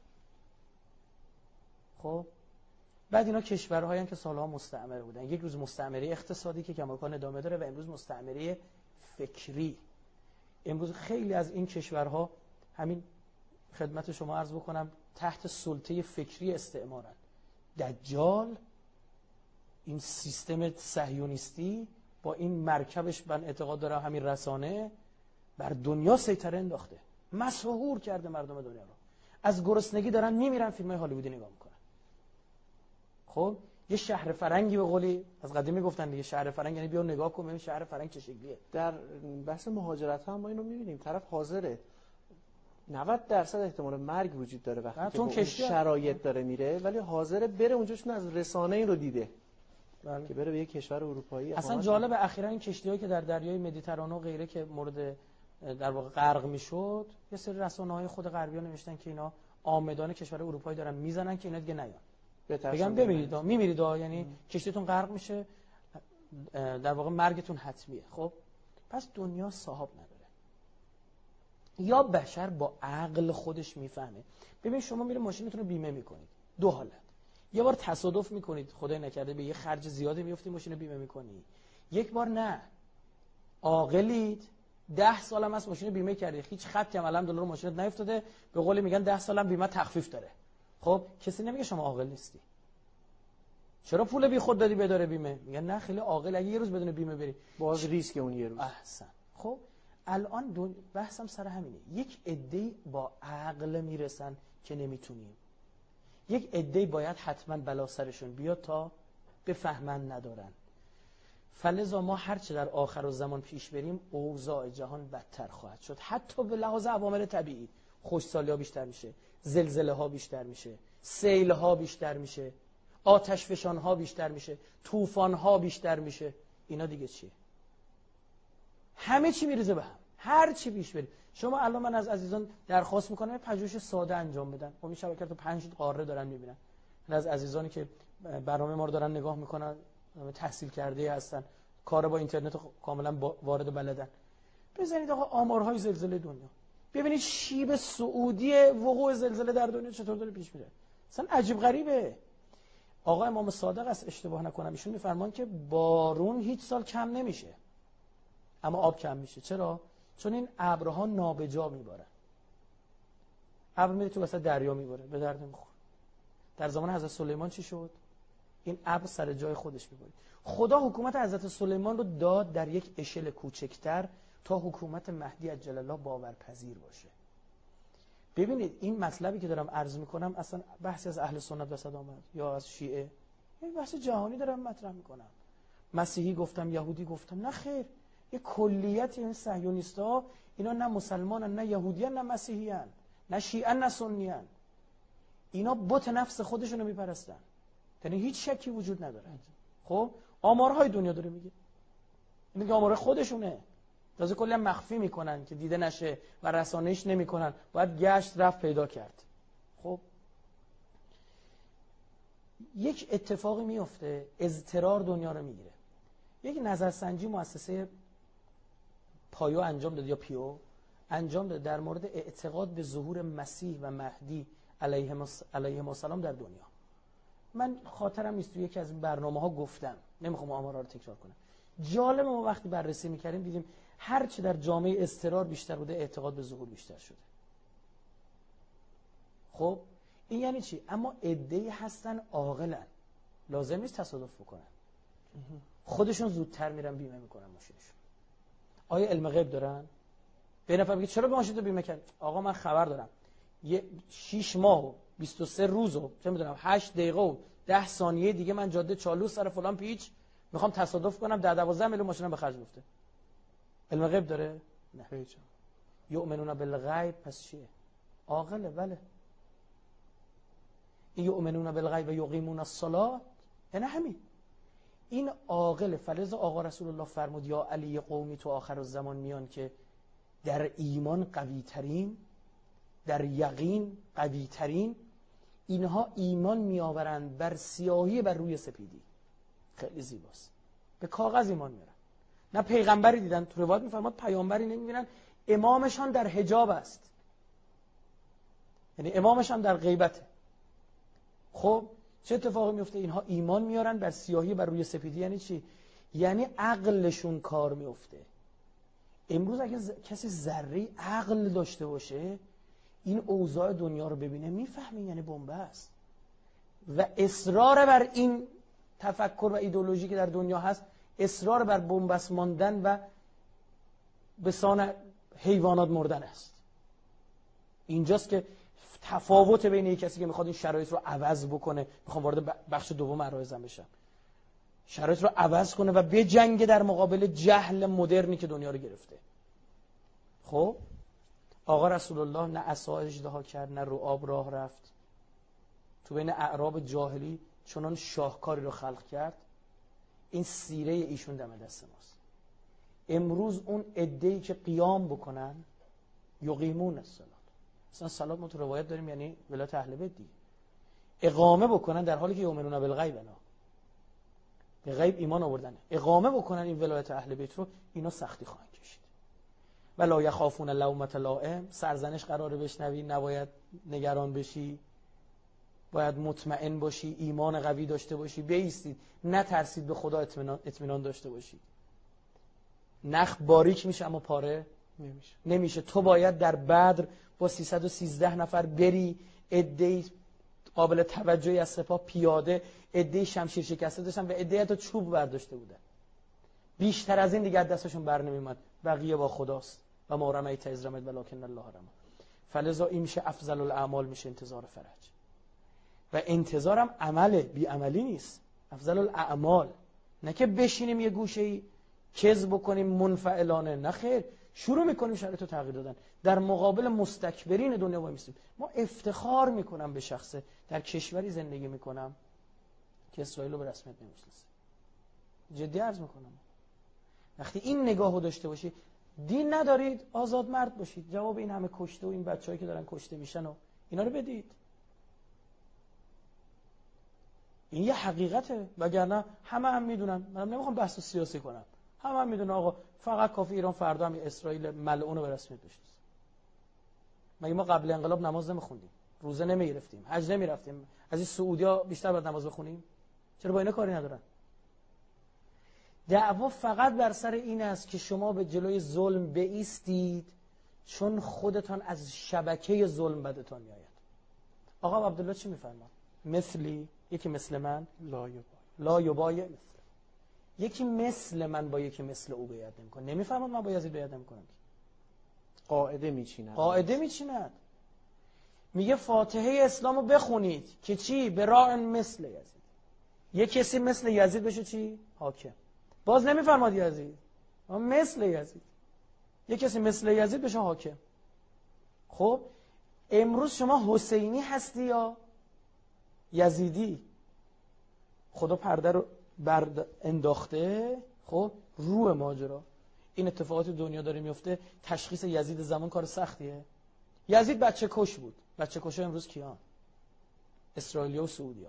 خب بعد اینا کشورهایی هستن که سالها مستعمره بودن. یک روز مستعمره اقتصادی که کماکان ادامه داره و امروز مستعمره فکری. امروز خیلی از این کشورها همین خدمت شما عرض بکنم تحت سلطه فکری استعمارن. دجال، این سیستم صهیونیستی با این مرکبش، من اعتقاد دارم همین رسانه، بر دنیا سیطره انداخته، مسحور کرده مردم دنیا رو. از گرسنگی دارن میمیرن، فیلم‌های هالیوودی نگاه میکنن. خب یه شهر فرنگی به قولی از قدیم میگفتن دیگه، شهر فرنگ یعنی بیا نگاه کن ببین شهر فرنگ چه شکلیه. در بحث مهاجرت ها ما اینو میبینیم، طرف حاضره نود درصد احتمال مرگ وجود داره وقتی که اون شرایط داره میره، ولی حاضره بره اونجا چون از رسانه این رو دیده. بله. که بره به یک کشور اروپایی. اصلا جالب اخیراً این کشتی‌هایی که در دریای مدیترانه و غیره که مورد در واقع غرق میشد، یه سری رسانه‌های خود غربی‌ها نوشتن که اینا آمدان کشور اروپایی دارن میزنن که اینا دیگه نیان. بگم بمیرید میمیرید، یعنی کشتیتون غرق میشه، در واقع مرگتون حتمیه. خب پس دنیا صاحب نداره. یا بشر با عقل خودش میفهمه. ببین شما میره ماشینتون رو بیمه میکنید، دو حالت. یه بار تصادف میکنید، خدای نکرده به یه خرج زیادی میفتی ماشین رو بیمه میکنی. یک بار نه، عاقلید، ده سالم از ماشین بیمه کردی، هیچ خطی هم الحمدلله رو ماشینت نیفتاده، به قولی میگن ده سالم بیمه تخفیف داره. خب کسی نمیگه شما عاقل نیستی. چرا پول بی خود دادی بداره بیمه؟ میگن نه خیلی عاقل، اگه یه روز بدون بیمه بری باز ریسک اون یه روز. احسن. خب الان دو... بحثم سر همینه. یک عده‌ای با عقل میرسن که نمیتونیم، یک عده‌ای باید حتما بلا سرشون بیاد تا بفهمن ندارن. فلذا ما هرچه در آخر الزمان پیش بریم اوضاع جهان بدتر خواهد شد، حتی به لحاظ عوامل طبیعی. خشکسالی‌ها بیشتر میشه، زلزله‌ها بیشتر میشه، سیل‌ها بیشتر میشه، آتشفشان‌ها بیشتر میشه، طوفان‌ها بیشتر میشه. اینا دیگه چیه؟ همه چی میریزه به هم. هر چی پیش بری. شما الان من از عزیزان درخواست میکنم پژوهش ساده انجام بدن. خب این شبکه تو پنج قاره دارن میبینن. من از عزیزانی که برنامه ما رو دارن نگاه میکنن تحصیل کرده هستن، کار با اینترنت کاملا وارد و بلدن. بزنید آقا آمارهای زلزله دنیا، ببینید شیب سعودی وقوع زلزله در دنیا چطور داره پیش میره. اصلا عجیب غریبه. آقا امام صادق است اشتباه نکنم، ایشون میفرمان که بارون هیچ سال کم نمیشه اما آب کم میشه. چرا؟ چون این ابرها نابجا میبارن. ابر میره تو وسط دریا میباره، به درد میخوره. در زمان حضرت سلیمان چی شد؟ این ابر سر جای خودش میباره. خدا حکومت حضرت سلیمان رو داد در یک اشل کوچکتر تا حکومت مهدی عجل الله باورپذیر باشه. ببینید این مطلبی که دارم عرض میکنم اصلا بحثی از اهل سنت وسط آمد یا از شیعه، این بحث جهانی دارم مطرح میکنم. مسیحی گفتم، یهودی گفتم، نه خیر، یه کلیتی. این صهیونیست‌ها اینا نه مسلمانن، نه یهودیان، نه مسیحیان، نه شیعه، نه سنیان. اینا بت نفس خودشونو میپرستن، یعنی هیچ شکی وجود نداره. خب آمارهای دنیا داره میگه، این که آمار خودشونه، تازه کلی هم مخفی میکنن که دیده نشه و رسانه‌ایش نمیکنن، باید گشت رفت پیدا کرد. خب یک اتفاقی میفته، اضطرار دنیا رو میگیره. یک نظرسنجی مؤسسه پایو انجام داد یا پیو انجام داد در مورد اعتقاد به ظهور مسیح و مهدی علیهم السلام در دنیا. من خاطرم نیست تو یکی از این برنامه‌ها گفتم، نمیخوام آمارا رو تکرار کنم. جالب، ما وقتی بررسی میکردیم دیدیم هر چه در جامعه اضطرار بیشتر بوده، اعتقاد به ظهور بیشتر شده. خب این یعنی چی؟ اما عده‌ای هستن عاقلن، لازم نیست تصادف بکنن، خودشون زودتر میرن بیمه میکنن ماشینشون. آیا علم غیب دارن؟ به نفر بگید چرا به ماشین تو بیمه کردی؟ آقا من خبر دارم یه شش ماه و بیست و سه روز و چه میدونم هشت دقیقه و ده ثانیه دیگه من جاده چالوس سر فلان پیچ میخوام تصادف کنم، ده دوازده میلیون ماشینم به خرج گفته. علم غیب داره؟ نه. هیچ. یؤمنون بالغیب پس چیه؟ عاقله. بله. یؤمنون بالغیب و یقیمون الصلاة، یعنی همین. این عاقله. فلذا آقا رسول الله فرمود یا علی قومی تو آخر الزمان میان که در ایمان قوی ترین، در یقین قوی ترین، اینها ایمان میآورند بر سیاهی بر روی سپیدی. خیلی زیباست. به کاغذ ایمان میارن. نه پیغمبری دیدن، تو روایت میفرماد پیامبری نمیبینن، امامشان در حجاب است، یعنی امامشان در غیبته. خب چه اتفاقی میفته؟ اینها ایمان میارن بر سیاهی بر روی سپیدی. یعنی چی؟ یعنی عقلشون کار میفته. امروز اگه ز... کسی ذره عقل داشته باشه، این اوضاع دنیا رو ببینه میفهمه یعنی بن‌بست. و اصرار بر این تفکر و ایدئولوژی که در دنیا هست، اصرار بر بن‌بست ماندن و به سان حیوانات مردن است. اینجاست که تفاوت بین یک کسی که میخواد این شرایط رو عوض بکنه، میخوام وارد بخش دوم عرایزم بشم، شرایط رو عوض کنه و به جنگ در مقابل جهل مدرنی که دنیا رو گرفته. خب آقا رسول الله نه عصا اژدها کرد، نه رو آب راه رفت، تو بین اعراب جاهلی چنان شاهکاری رو خلق کرد. این سیره ایشون دم دست ماست. امروز اون عده‌ای که قیام بکنن، یقیمون الصلاة، مثلا صلات ما تو روایت داریم یعنی ولایت اهل بیت دیگه، اقامه بکنن در حالی که یؤمنون بالغیب، نه به غیب ایمان آوردن، اقامه بکنن این ولایت اهل بیت رو، اینا سختی خواهند کشید. ولا یخافون لومة لائم، سرزنش قراره بشنوی نباید نگران بشی، باید مطمئن باشی، ایمان قوی داشته باشی، بایستید، نترسید، به خدا اطمینان اطمینان داشته باشی. نخ باریک میشه اما پاره نمیشه. نمیشه. تو باید در بدر با سیصد و سیزده نفر بری، عده‌ای قابل توجهی از سپاه پیاده، عده‌ای شمشیر شکسته داشتن و عده‌ای تا چوب برداشته بودن. بیشتر از این دیگه دستشون بر نمیومد. بقیه با خداست. و ما رمیت اذ رمیت ولکن الله رمی. فلذا این میشه افضل الاعمال، میشه انتظار فرج. و انتظارم عمله، بی عملی نیست. افضل الاعمال، نه که بشینیم یه گوشه‌ای کذب بکنیم منفعلانه، نه خیر، شروع میکنیم شرایط رو تغییر دادن، در مقابل مستکبرین دنیا وایمیستیم. ما افتخار میکنم به شخصه در کشوری زندگی میکنم که اسرائیل رو به رسمیت نمیشناسه. جدی عرض میکنم. وقتی این نگاهو داشته باشی، دین ندارید، آزاد مرد باشید، جواب این همه کشته و این بچه‌ای که دارن کشته میشن و اینا رو بدید. این یه حقیقته، وگرنه همه هم میدونن. من نمیخوام بحث سیاسی کنم، همه هم میدونن آقا فقط کافی ایران فردا هم اسرائیل ملعون رو به رسمیت بشناسه. مگه ما قبل انقلاب نماز نمیخوندیم، روزه نمیگرفتیم، حج نمیرفتیم؟ از این سعودیا بیشتر باید نماز بخونیم؟ چرا با اینا کاری ندارن؟ دعوا فقط بر سر این است که شما به جلوی ظلم بایستید، چون خودتان از شبکه ظلم بدتان میآید. آقا عبدالله چی میفرماد؟ مثلی، یکی مثل من لا یبای لا یبای مثل، یکی مثل من با یکی مثل او بیعت نمیکنه. نمیفرماد من با یزید بیعت نمیکنم، قاعده میچیند. قاعده میچیند. میگه فاتحه اسلامو بخونید که چی؟ به راع مثل یزید، یه کسی مثل یزید بشه چی؟ حاکم. باز نمیفرماد یزید، مثل یزید، یه کسی مثل یزید بشه حاکم. خب امروز شما حسینی هستی یا یزیدی؟ خدا پرده رو برد انداخته. خب روح ماجرا این اتفاقات دنیا داره میفته. تشخیص یزید زمان کار سختیه. یزید بچه کش بود. بچه کشه امروز کیان؟ اسرائیلیا و سعودیا.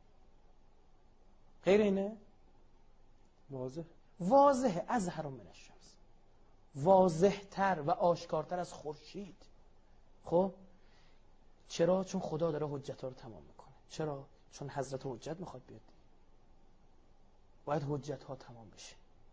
غیر اینه؟ واضح واضحه. ازهر من الشمس، واضح تر و آشکارتر از خورشید. خب چرا؟ چون خدا داره حجت ها رو تمام میکنه. چرا؟ چون حضرت حجت میخواد بیاد. باید حجت ها تمام بشه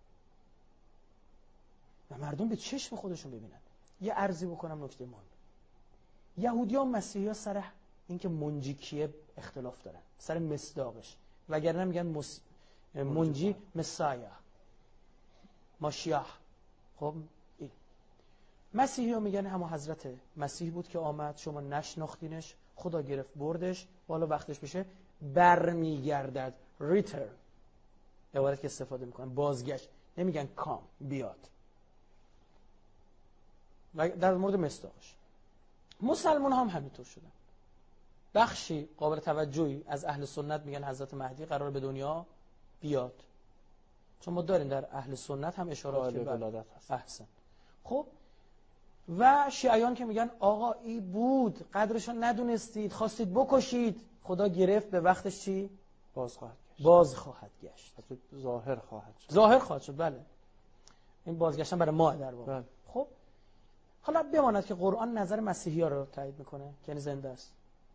و مردم به چشم خودشون ببینن. یه عرضی بکنم نکته مهم. یهودی ها مسیحی ها سر اینکه منجی کیه اختلاف دارن، سر مصداقش، وگرنه میگن مس... منجی مسایا، ماشیح. خب این مسیحی ها میگن همه حضرت مسیح بود که آمد، شما نشناختینش، خدا گرفت بردش، والا وقتش بشه برمیگردد. ریترن عبارت که استفاده میکنن، بازگشت، نمیگن کام بیاد. و در مورد مصداقش مسلمان هم همینطور شدن. بخشی قابل توجهی از اهل سنت میگن حضرت مهدی قرار به دنیا بیاد، چون ما داریم در اهل سنت هم اشارات که ولادت هست. احسن. خب و شیعیان که میگن آقا ای بود، قدرشو ندونستید، خواستید بکشید، خدا گرفت، به وقتش چی؟ باز خواهد گشت. باز خواهد گشت. ظاهر خواهد شد. ظاهر خواهد شد. بله این بازگشتن برای ما در واقع. بله. خب حالا بماند که قرآن نظر مسیحی ها رو تایید میکنه که یعنی زنده است.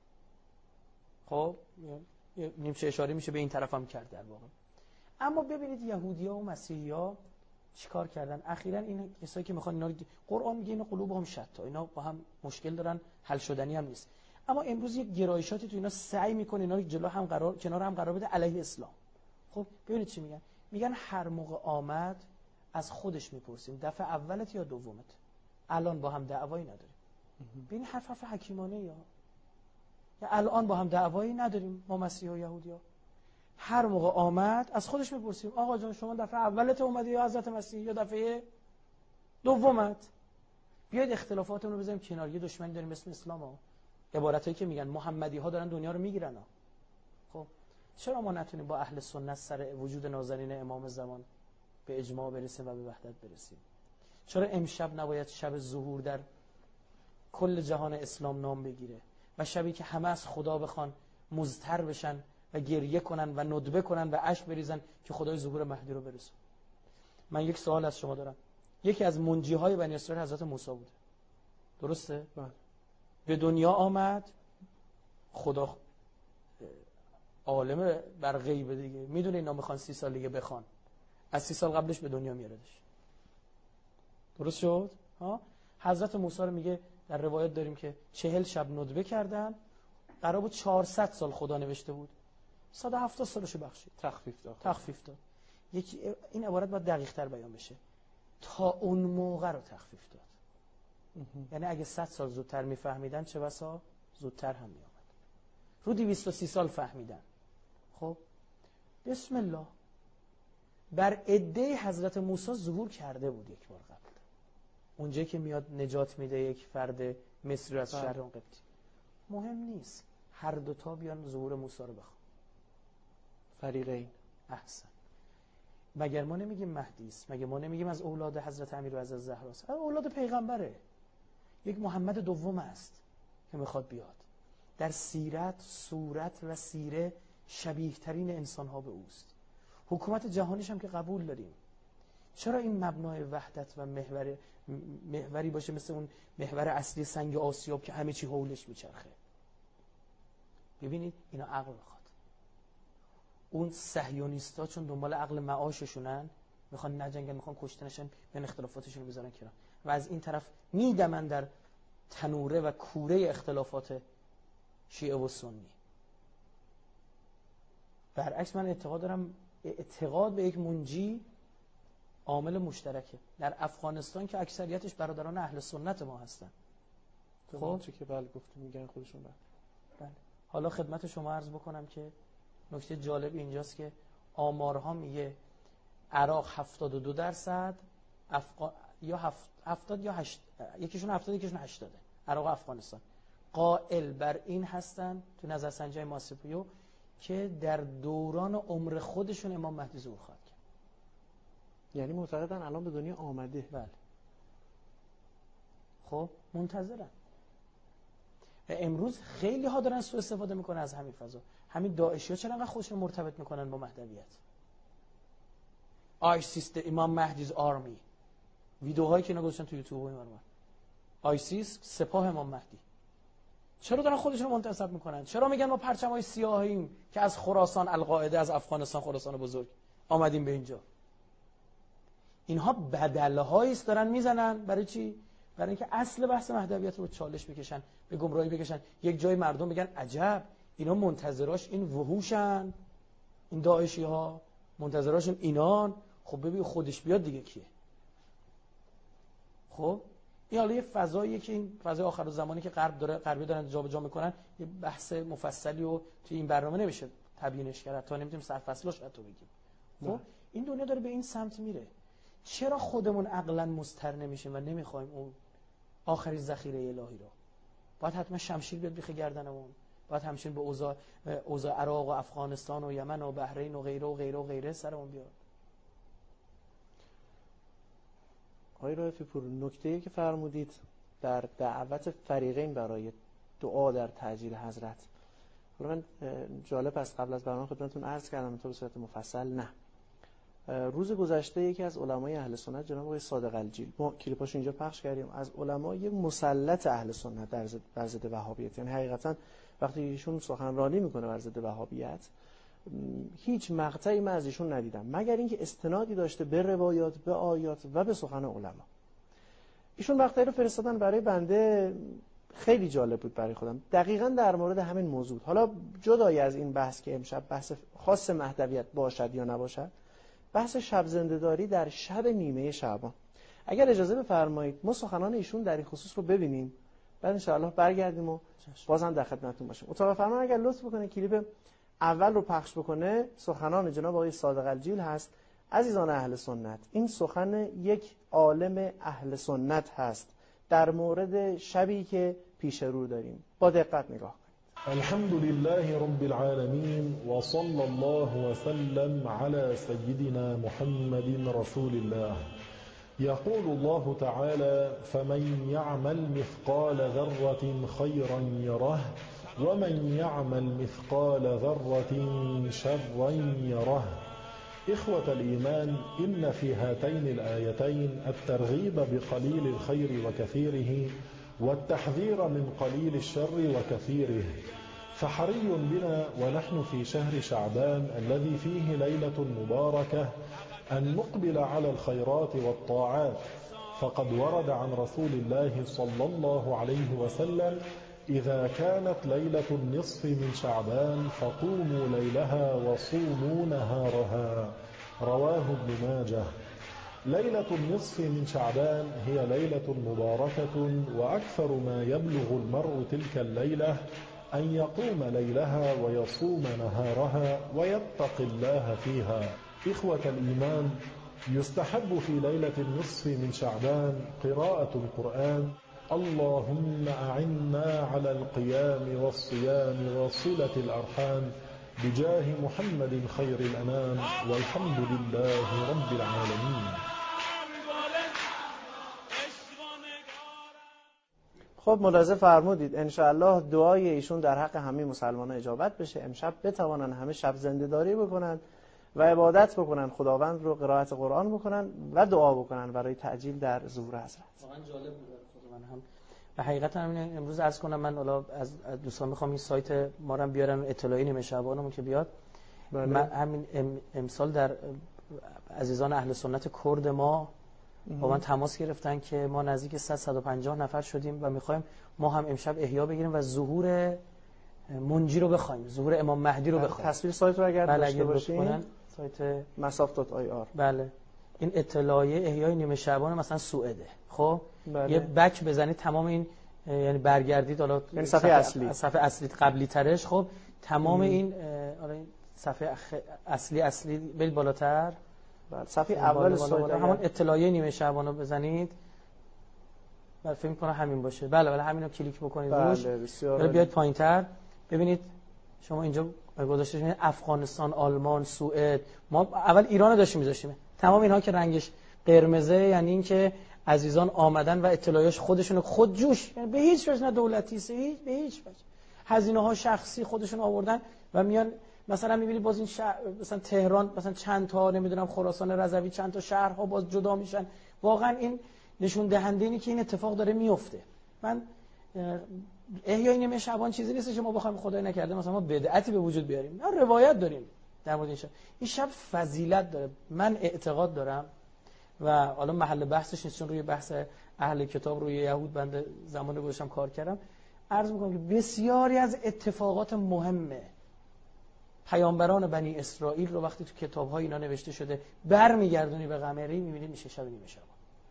خب نیمچه اشاره میشه به این طرف هم کرد در واقع. اما ببینید یهودی ها و مسیحی ها چیکار کردن اخیراً؟ این کسایی که میخوان اینا رو، قرآن میگه اینا قلوبهم شتا، اینا با هم مشکل دارن، حل شدنی هم نیست. اما امروز یک گرایشاتی تو اینا سعی میکنه اینا رو جلو هم قرار کنار هم قرار بده علیه اسلام. خب ببینید چی میگن. میگن هر موقع آمد از خودش میپرسیم دفعه اولت یا دومت، الان با هم دعوایی نداریم. ببین حرف حرف حکیمانه یا یا الان با هم دعوایی نداریم ما مسیحا و یهودیا. هر موقع آمد از خودش میپرسیم آقا جان شما دفعه اولت اومدی یا حضرت مسیح یا دفعه دومت؟ بیاید اختلافاتمون رو بذاریم کنار. یه دشمنی داریم اسم اسلام ها. عبارتایی که میگن محمدی ها دارن دنیا رو میگیرن ها. خب چرا ما نتونیم با اهل سنت سر وجود نازنین امام زمان به اجماع برسیم و به وحدت برسیم؟ چرا امشب نباید شب ظهور در کل جهان اسلام نام بگیره و شبی که همه از خدا بخوان مضطر بشن و گریه کنن و ندبه کنن و اشک بریزن که خدای ظهور مهدی رو برسون؟ من یک سوال از شما دارم. یکی از منجیهای بنی اسرائیل حضرت موسی بوده، درسته؟ بله. به دنیا آمد، خدا عالم بر غیب دیگه، میدونه اینا میخوان سی سال دیگه بخوان، از سی سال قبلش به دنیا میاردش. درست شد؟ ها؟ حضرت موسی رو میگه در روایت داریم که چهل شب ندبه کردن، قرار بود چهارصد سال خدا نوشته بود، صد و هفتاد سالشو بخشید، تخفیف داد. تخفیف داد. یکی این عبارت باید دقیق تر بیان بشه، تا اون موقع رو تخفیف داد. یعنی اگه صد سال زودتر میفهمیدن چه بسا زودتر هم میامد. رو دویست و سی سال فهمیدن. خب بسم الله بر عده حضرت موسی ظهور کرده بود یک بار قبل، اونجایی که میاد نجات میده یک فرد مصری از شر اون قبطی. مهم نیست، هر دوتا بیان ظهور موسی رو بخوان. فریقین. احسن. مگر ما نمیگیم مهدی است؟ مگر ما نمیگیم از اولاد حضرت امیرالمومنین الزهرا است؟ اولاد پیغمبره، یک محمد دوم است که میخواد بیاد. در سیرت، صورت و سیره شبیه ترین انسان ها به اوست. حکومت جهانیش هم که قبول داریم. چرا این مبنای وحدت و محور محوری باشه مثل اون محور اصلی سنگ آسیاب که همه چی حولش میچرخه؟ ببینید اینا عقل میخواد. اون صهیونیستا چون دنبال عقل معاششونن، میخوان نجنگن، میخوان کشتنشن، بین اختلافاتشون رو بذارن کنار و از این طرف میدمن در تنوره و کوره اختلافات شیعه و سنی. برعکس من اعتقاد دارم اعتقاد به یک منجی عامل مشترکه. در افغانستان که اکثریتش برادران اهل سنت ما هستن، خب چه که بله گفتم میگن خودشون بله. بله. حالا خدمت شما عرض بکنم که نکته جالب اینجاست که آمارها میگه عراق هفتاد و دو درصد، افغان یا هفتاد یا هشت، یکیشون هفتاد یکیشون هشتاد، عراق و افغانستان قائل بر این هستن تو نظرسنجی ماسپیو که در دوران عمر خودشون امام مهدی ظهور خواهد کرد. یعنی معتقدن الان به دنیا آمده. بله. خب منتظرن. و امروز خیلی ها دارن سوء استفاده میکنن از همین فضا. همین داعشی ها چرا انقدر خودشون مرتبط میکنن با مهدویت؟ آیسیس امام مهدی's آرمی، ویدیوهایی که اینا گذاشتن تو یوتیوب و اینا رو. آیسیس سپاه امام مهدی. چرا دارن خودشون رو منتسب میکنن؟ چرا میگن ما پرچمای سیاهیم که از خراسان القاعده، از افغانستان خراسان بزرگ آمدیم به اینجا؟ اینها بدلهایی است دارن میزنن. برای چی؟ برای اینکه اصل بحث مهدویت رو چالش بکشن، به گمراهی بکشن. یک جای مردم بگن عجب اینا منتظراش این وحوشن، این داعشی ها منتظراشون اینان. خب ببین خودش بیاد دیگه کیه؟ خب این حالا یه فضاییه که این فضای آخر زمانی که غرب داره غربی دارن جابجا میکنن، یه بحث مفصلی و توی این برنامه نمیشه تبیینش کرد، تا نمیتونیم سرفصلش حتی بگیم. خب این دنیا داره به این سمت میره. چرا خودمون عقلا مضطر نمیشیم و نمیخوایم اون آخرین ذخیره الهی رو؟ باید حتما شمشیر بیاد بیخ گردنمون، باید همچنین به اوضاع اوضاع عراق و افغانستان و یمن و بحرین و غیره و غیره و غیره سرمون بیاد. آقای رائفی پور، نکته‌ای که فرمودید در دعوت فریقین برای دعا در تعجیل حضرت، حالا من جالب است قبل از برنامه خدمتتون عرض کردم تو به صورت مفصل نه. روز گذشته یکی از علمای اهل سنت جناب آقای صادق الجیل، ما کلیپاشو اینجا پخش کردیم، از علمای مسلط اهل سنت در ضد بر ضد وهابیت، یعنی حقیقتا وقتی ایشون سخنرانی میکنه بر ضد وهابیت هیچ مقطعی من از ایشون ندیدم مگر اینکه استنادی داشته به روایات، به آیات و به سخن علما. ایشون وقتی رو فرستادن برای بنده خیلی جالب بود برای خودم، دقیقاً در مورد همین موضوع. حالا جدای از این بحث که امشب بحث خاص مهدویت باشد یا نباشد، بحث شب زنده‌داری در شب نیمه شعبان، اگر اجازه بفرمایید ما سخنان ایشون در این خصوص رو ببینیم، بعد ان شاءالله برگردیم و بازم در خدمتتون باشیم. اتاق فرمان اگر لطف بکنه کلیپ اول رو پخش بکنه، سخنان جناب آقای صادق الجیل هست. عزیزان اهل سنت، این سخن یک عالم اهل سنت هست در مورد شبی که پیش رو داریم. با دقت نگاه کنید. الحمد لله رب العالمين وصلى الله وسلم على سيدنا محمد رسول الله. يقول الله تعالى: فمن يعمل مثقال ذرة خيرا يره ومن يعمل مثقال ذرة شرا يره. إخوة الإيمان، إن في هاتين الآيتين الترغيب بقليل الخير وكثيره والتحذير من قليل الشر وكثيره. فحري بنا ونحن في شهر شعبان الذي فيه ليلة مباركة أن نقبل على الخيرات والطاعات، فقد ورد عن رسول الله صلى الله عليه وسلم: إذا كانت ليلة النصف من شعبان فقوموا ليلها وصوموا نهارها. رواه ابن ماجه. ليلة النصف من شعبان هي ليلة مباركة، وأكثر ما يبلغ المرء تلك الليلة أن يقوم ليلها ويصوم نهارها ويتقي الله فيها. إخوة الإيمان، يستحب في ليلة النصف من شعبان قراءة القرآن. اللهم أعنا على القيام والصيام وصلة الأرحام بجاه محمد خير الأنام، والحمد لله رب العالمين. خب ملاحظه فرمودید انشاءالله دعای ایشون در حق همه مسلمانان اجابت بشه، امشب بتوانن همه شب زنده داری بکنن و عبادت بکنن، خداوند رو قرائت قرآن بکنن و دعا بکنن برای تعجیل در ظهور حضرت. واقعا جالب بود خود من هم. و حقیقتا همین امروز عرض کنم، من حالا از دوستان میخوام این سایت ما رو بیارم اطلاعی نیمه شعبانمون که بیاد. بله. من همین امسال در عزیزان اهل سنت کرد ما با من تماس گرفتن که ما نزدیک صد تا صد و پنجاه نفر شدیم و میخوایم ما هم امشب احیا بگیریم و ظهور منجی رو بخوایم، ظهور امام مهدی رو بخوایم. تصویر سایت رو اگر بله داشته باشین، سایت مساف دات آی آر. بله. این اطلاعیه احیای نیمه شعبان مثلا سوئده. خب بله. یه بک بزنید تمام این یعنی برگردید حالا یعنی صفحه اصلی صفحه اصلی قبلی ترش، خب تمام ام. این آره صفحه اصلی اصلی برید بالاتر. بله صفحه اول سایت همون اطلاعیه نیمه شعبانو بزنید. بله فکر کنم همین باشه. بله بله همینو کلیک بکنید روش. بله بسیار. بیاید پایینتر ببینید شما اینجا گذاشته افغانستان، آلمان، سوئد. ما اول ایران رو داشتیم می‌ذاشتیم. تمام اینها که رنگش قرمزه یعنی این که عزیزان آمدن و اطلاعاتش خودشون خود جوش، یعنی به هیچ وجه نه دولتی سه به هیچ وجه هزینه ها شخصی خودشون آوردن و میان. مثلا می‌بینید باز این شهر مثلا تهران مثلا چند تا نمیدونم خراسان رضوی چند تا شهرها باز جدا میشن. واقعا این نشون دهنده اینه که این اتفاق داره میفته. من احیای نیمه شعبان چیزی نیست که ما بخوایم خدای نکرده مثلا ما بدعتی به وجود بیاریم. نه روایت داریم در مورد این شب. این شب فضیلت داره. من اعتقاد دارم و حالا محل بحثش نیست چون روی بحث اهل کتاب روی یهود بنده زمان گذاشتم کار کردم. عرض می‌کنم که بسیاری از اتفاقات مهمه پیامبران بنی اسرائیل رو وقتی تو کتاب‌های اینا نوشته شده برمیگردونی به قمری می‌بینی میشه شب نیمه شعبان.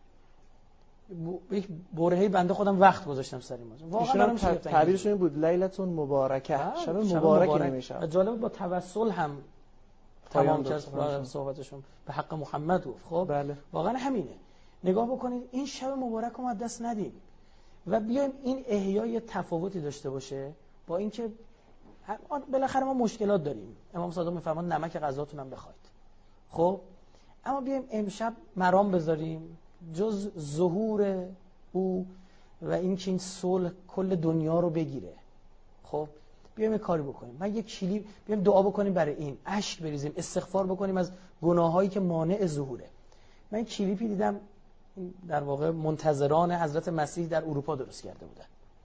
یک برهه‌ای بنده خودم وقت گذاشتم سر این موضوع. واقعا تعبیرشون بود لیلتون مبارکه، شب مبارکی نمیشه. جالب با توسل هم تمام کرد صحبتشون به حق محمد گفت. خب بله. واقعا همینه. نگاه بکنید این شب مبارک رو ما دست ندیم و بیایم این احیای تفاوتی داشته باشه با اینکه بالاخره ما مشکلات داریم. امام صادق میفرمان نمک غذاتون هم بخواید. خب اما بیایم امشب مرام بذاریم جز ظهور او و اینکه این صلح کل دنیا رو بگیره. خب بیایم کاری بکنیم. من یک کلیپ بیایم دعا بکنیم برای این، اشک بریزیم، استغفار بکنیم از گناهایی که مانع ظهوره. من یک کلیپی دیدم در واقع منتظران حضرت مسیح در اروپا درست کرده بودن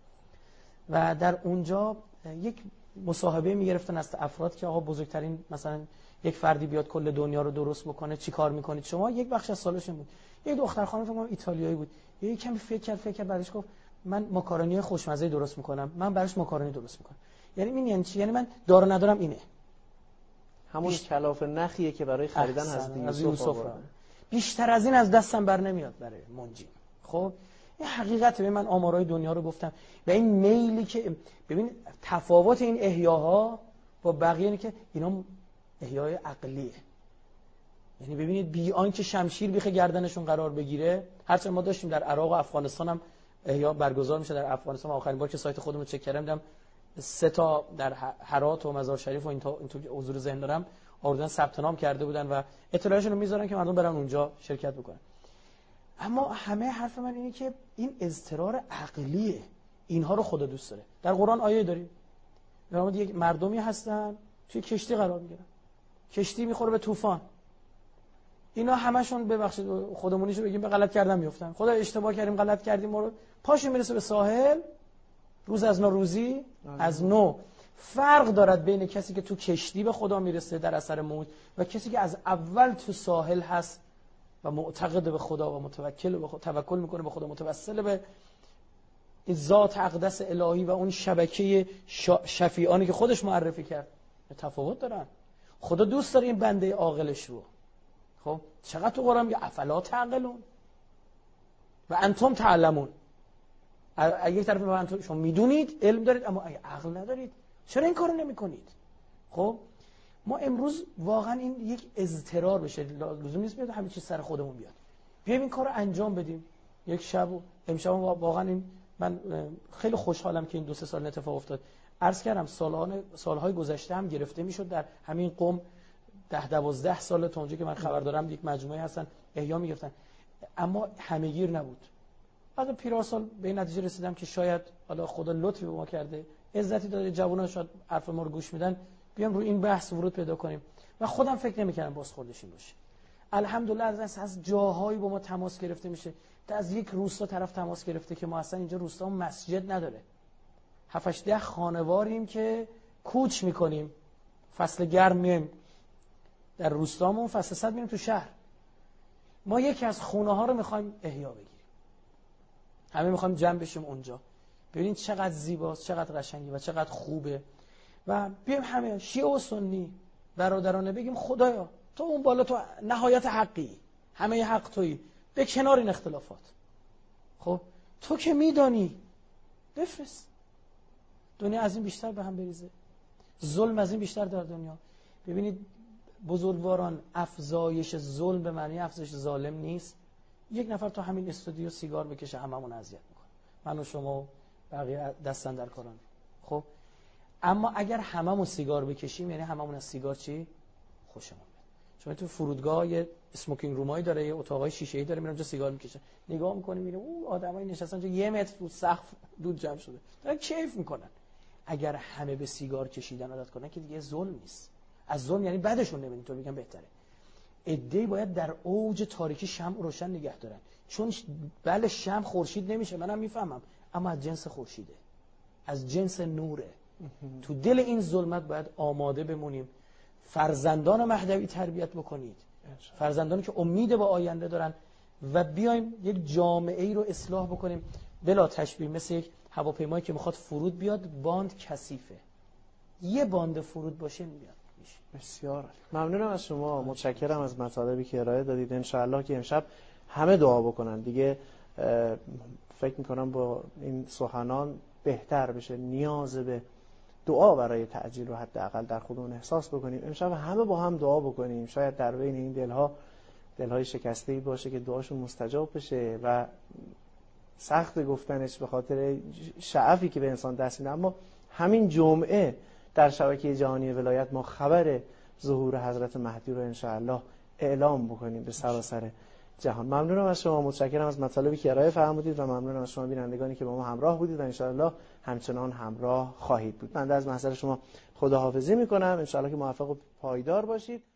و در اونجا یک مصاحبه میگرفتن از افراد که آقا بزرگترین مثلا یک فردی بیاد کل دنیا رو درست بکنه چی کار میکنید شما؟ یک بخش از سالشون بود. یک دختر خانم فکر کنم ایتالیایی بود. یه کمی فکر کرد فکر کرد بعدش گفت من ماکارونی خوشمزه درست میکنم. من براش ماکارونی درست میکنم. یعنی این یعنی چی؟ یعنی من دارو ندارم اینه. همون بیشت... کلاف نخیه که برای خریدن حضرت یوسف آورد. بیشتر از این از دستم بر نمیاد برای منجی. خب این حقیقته. به من آمارای دنیا رو گفتم و این میلی که ببین تفاوت این احیاها با بقیه اینه که اینا احیای عقلیه. یعنی ببینید بی آنکه شمشیر بیخ گردنشون قرار بگیره. هرچند ما داشتیم در عراق و افغانستان هم احیا برگزار میشه. در افغانستان آخرین بار که سایت خودمون رو چک کردم دیدم سه تا در هرات و مزار شریف و این تا اینطور که حضور ذهن دارم آوردن ثبت نام کرده بودن و اطلاعشون رو میذارن که مردم برن اونجا شرکت بکنن. اما همه حرف من اینه که این اضطرار عقلیه. اینها رو خدا دوست داره. در قرآن آیه داریم میگه یک مردمی هستن توی کشتی قرار میگیرن. کشتی میخوره به طوفان. اینا همشون ببخشید خودمونیشو بگیم به غلط کردن میافتن. خدا اشتباه کردیم غلط کردیم ما رو پاشو میرسه به ساحل. روز از نو روزی از نو. فرق دارد بین کسی که تو کشتی به خدا میرسه در اثر موج و کسی که از اول تو ساحل هست و معتقد به خدا و متوکل به خدا توکل میکنه به خدا متوسل به این ذات اقدس الهی و اون شبکه شفیعانی که خودش معرفی کرد. تفاوت دارن. خدا دوست داره این بنده عاقلش رو. خب چقدر تو قرآن میگه افلا تعقلون و انتم تعلمون. اگه یک طرف به انتم شما میدونید علم دارید اما اگه عقل ندارید چرا این کارو نمیکنید؟ خب ما امروز واقعا این یک اضطرار بشه. لزوم نیست بیاد همه چیز سر خودمون بیاد. بیایم این کارو انجام بدیم. یک شب و امشب واقعا این من خیلی خوشحالم که این دو سه سال اتفاق افتاد. عرض کردم سالان سالهای گذشته هم گرفته میشد در همین قم ده دوازده سال تا اونجا که من خبر دارم یک مجموعه هستن احیا میگرفتن اما همه‌گیر نبود. بعد پیرار سال به این نتیجه رسیدم که شاید حالا خدا لطفی به ما کرده عزتی داده جوانان شاید حرف ما رو گوش میدن بیام روی این بحث ورود پیدا کنیم و خودم فکر نمی‌کردم بازخوردش این باشه. الحمدلله از از جاهایی با ما تماس گرفته میشه. تا از یک روستا طرف تماس گرفته که ما اصلا اینجا روستا مسجد نداره. هفت هشت ده خانواریم که کوچ میکنیم. فصل گرم میایم در روستامون، فصل سرد میریم تو شهر. ما یکی از خونه ها رو میخوایم احیا بگیریم. همه میخوایم جمع بشیم اونجا. ببینید چقدر زیباست، چقدر قشنگه و چقدر خوبه. و بیایم همه شیعه و سنی برادرانه بگیم خدایا تو اون بالا تو نهایت حقی، همه حق تویی، به کنار این اختلافات. خب تو که میدانی بفرست. دنیا از این بیشتر به هم بریزه، ظلم از این بیشتر در دنیا. ببینید بزرگواران، افزایش ظلم به معنی افزایش ظالم نیست. یک نفر تو همین استودیو سیگار بکشه هممون اذیت میکنه، من و شما و بقیه دستن در کاران. خب اما اگر هممون سیگار بکشیم یعنی هممون از سیگار چی خوشمون میاد. شما تو فرودگاه یه اسموکینگ رومایی داره، یه اتاقای شیشه‌ای داره، میرم اونجا سیگار میکشن، نگاه میکنیم میبینیم او آدمایی نشستن اونجا یه متر رو سقف دود جمع شده دارن کیف میکنن. اگر همه به سیگار کشیدن عادت کنن که دیگه ظلم نیست. از ظلم یعنی بعدشون نمیدین تو بگم بهتره. عده‌ای باید در اوج تاریکی شمع روشن نگه دارن، چون بله شمع خورشید نمیشه، منم میفهمم، اما از جنس خورشیده، از جنس نوره. تو دل این ظلمت باید آماده بمونیم. فرزندان مهدوی تربیت بکنید، فرزندانی که امید به آینده دارن، و بیایم یک جامعه ای رو اصلاح بکنیم بلا تشبیه، مثل یک هواپیمایی که میخواد فرود بیاد، باند کثیفه، یه باند فرود باشه میاد. بسیار ممنونم از شما، متشکرم از مطالبی که ارائه دادید. انشاءالله که امشب همه دعا بکنن دیگه. فکر میکنم با این سخنان بهتر بشه، نیاز به دعا برای تعجیل رو حداقل در خودمون احساس بکنیم. امشب همه با هم دعا بکنیم، شاید در بین این دلها دلهای شکسته‌ای باشه که دعاشون مستجاب بشه و سخت گفتنش به خاطر شعفی که به انسان دست میده، اما همین جمعه در شبکه جهانی ولایت ما خبر ظهور حضرت مهدی رو انشاءالله اعلام بکنیم به سراسر جهان. ممنونم از شما، متشکرم از مطالبی که ارائه فرمودید و ممنونم از شما بینندگانی که با ما همراه بودید و انشاءالله همچنان همراه خواهید بود. من از محضر شما خداحافظی میکنم، انشاءالله که موفق و پایدار باشید.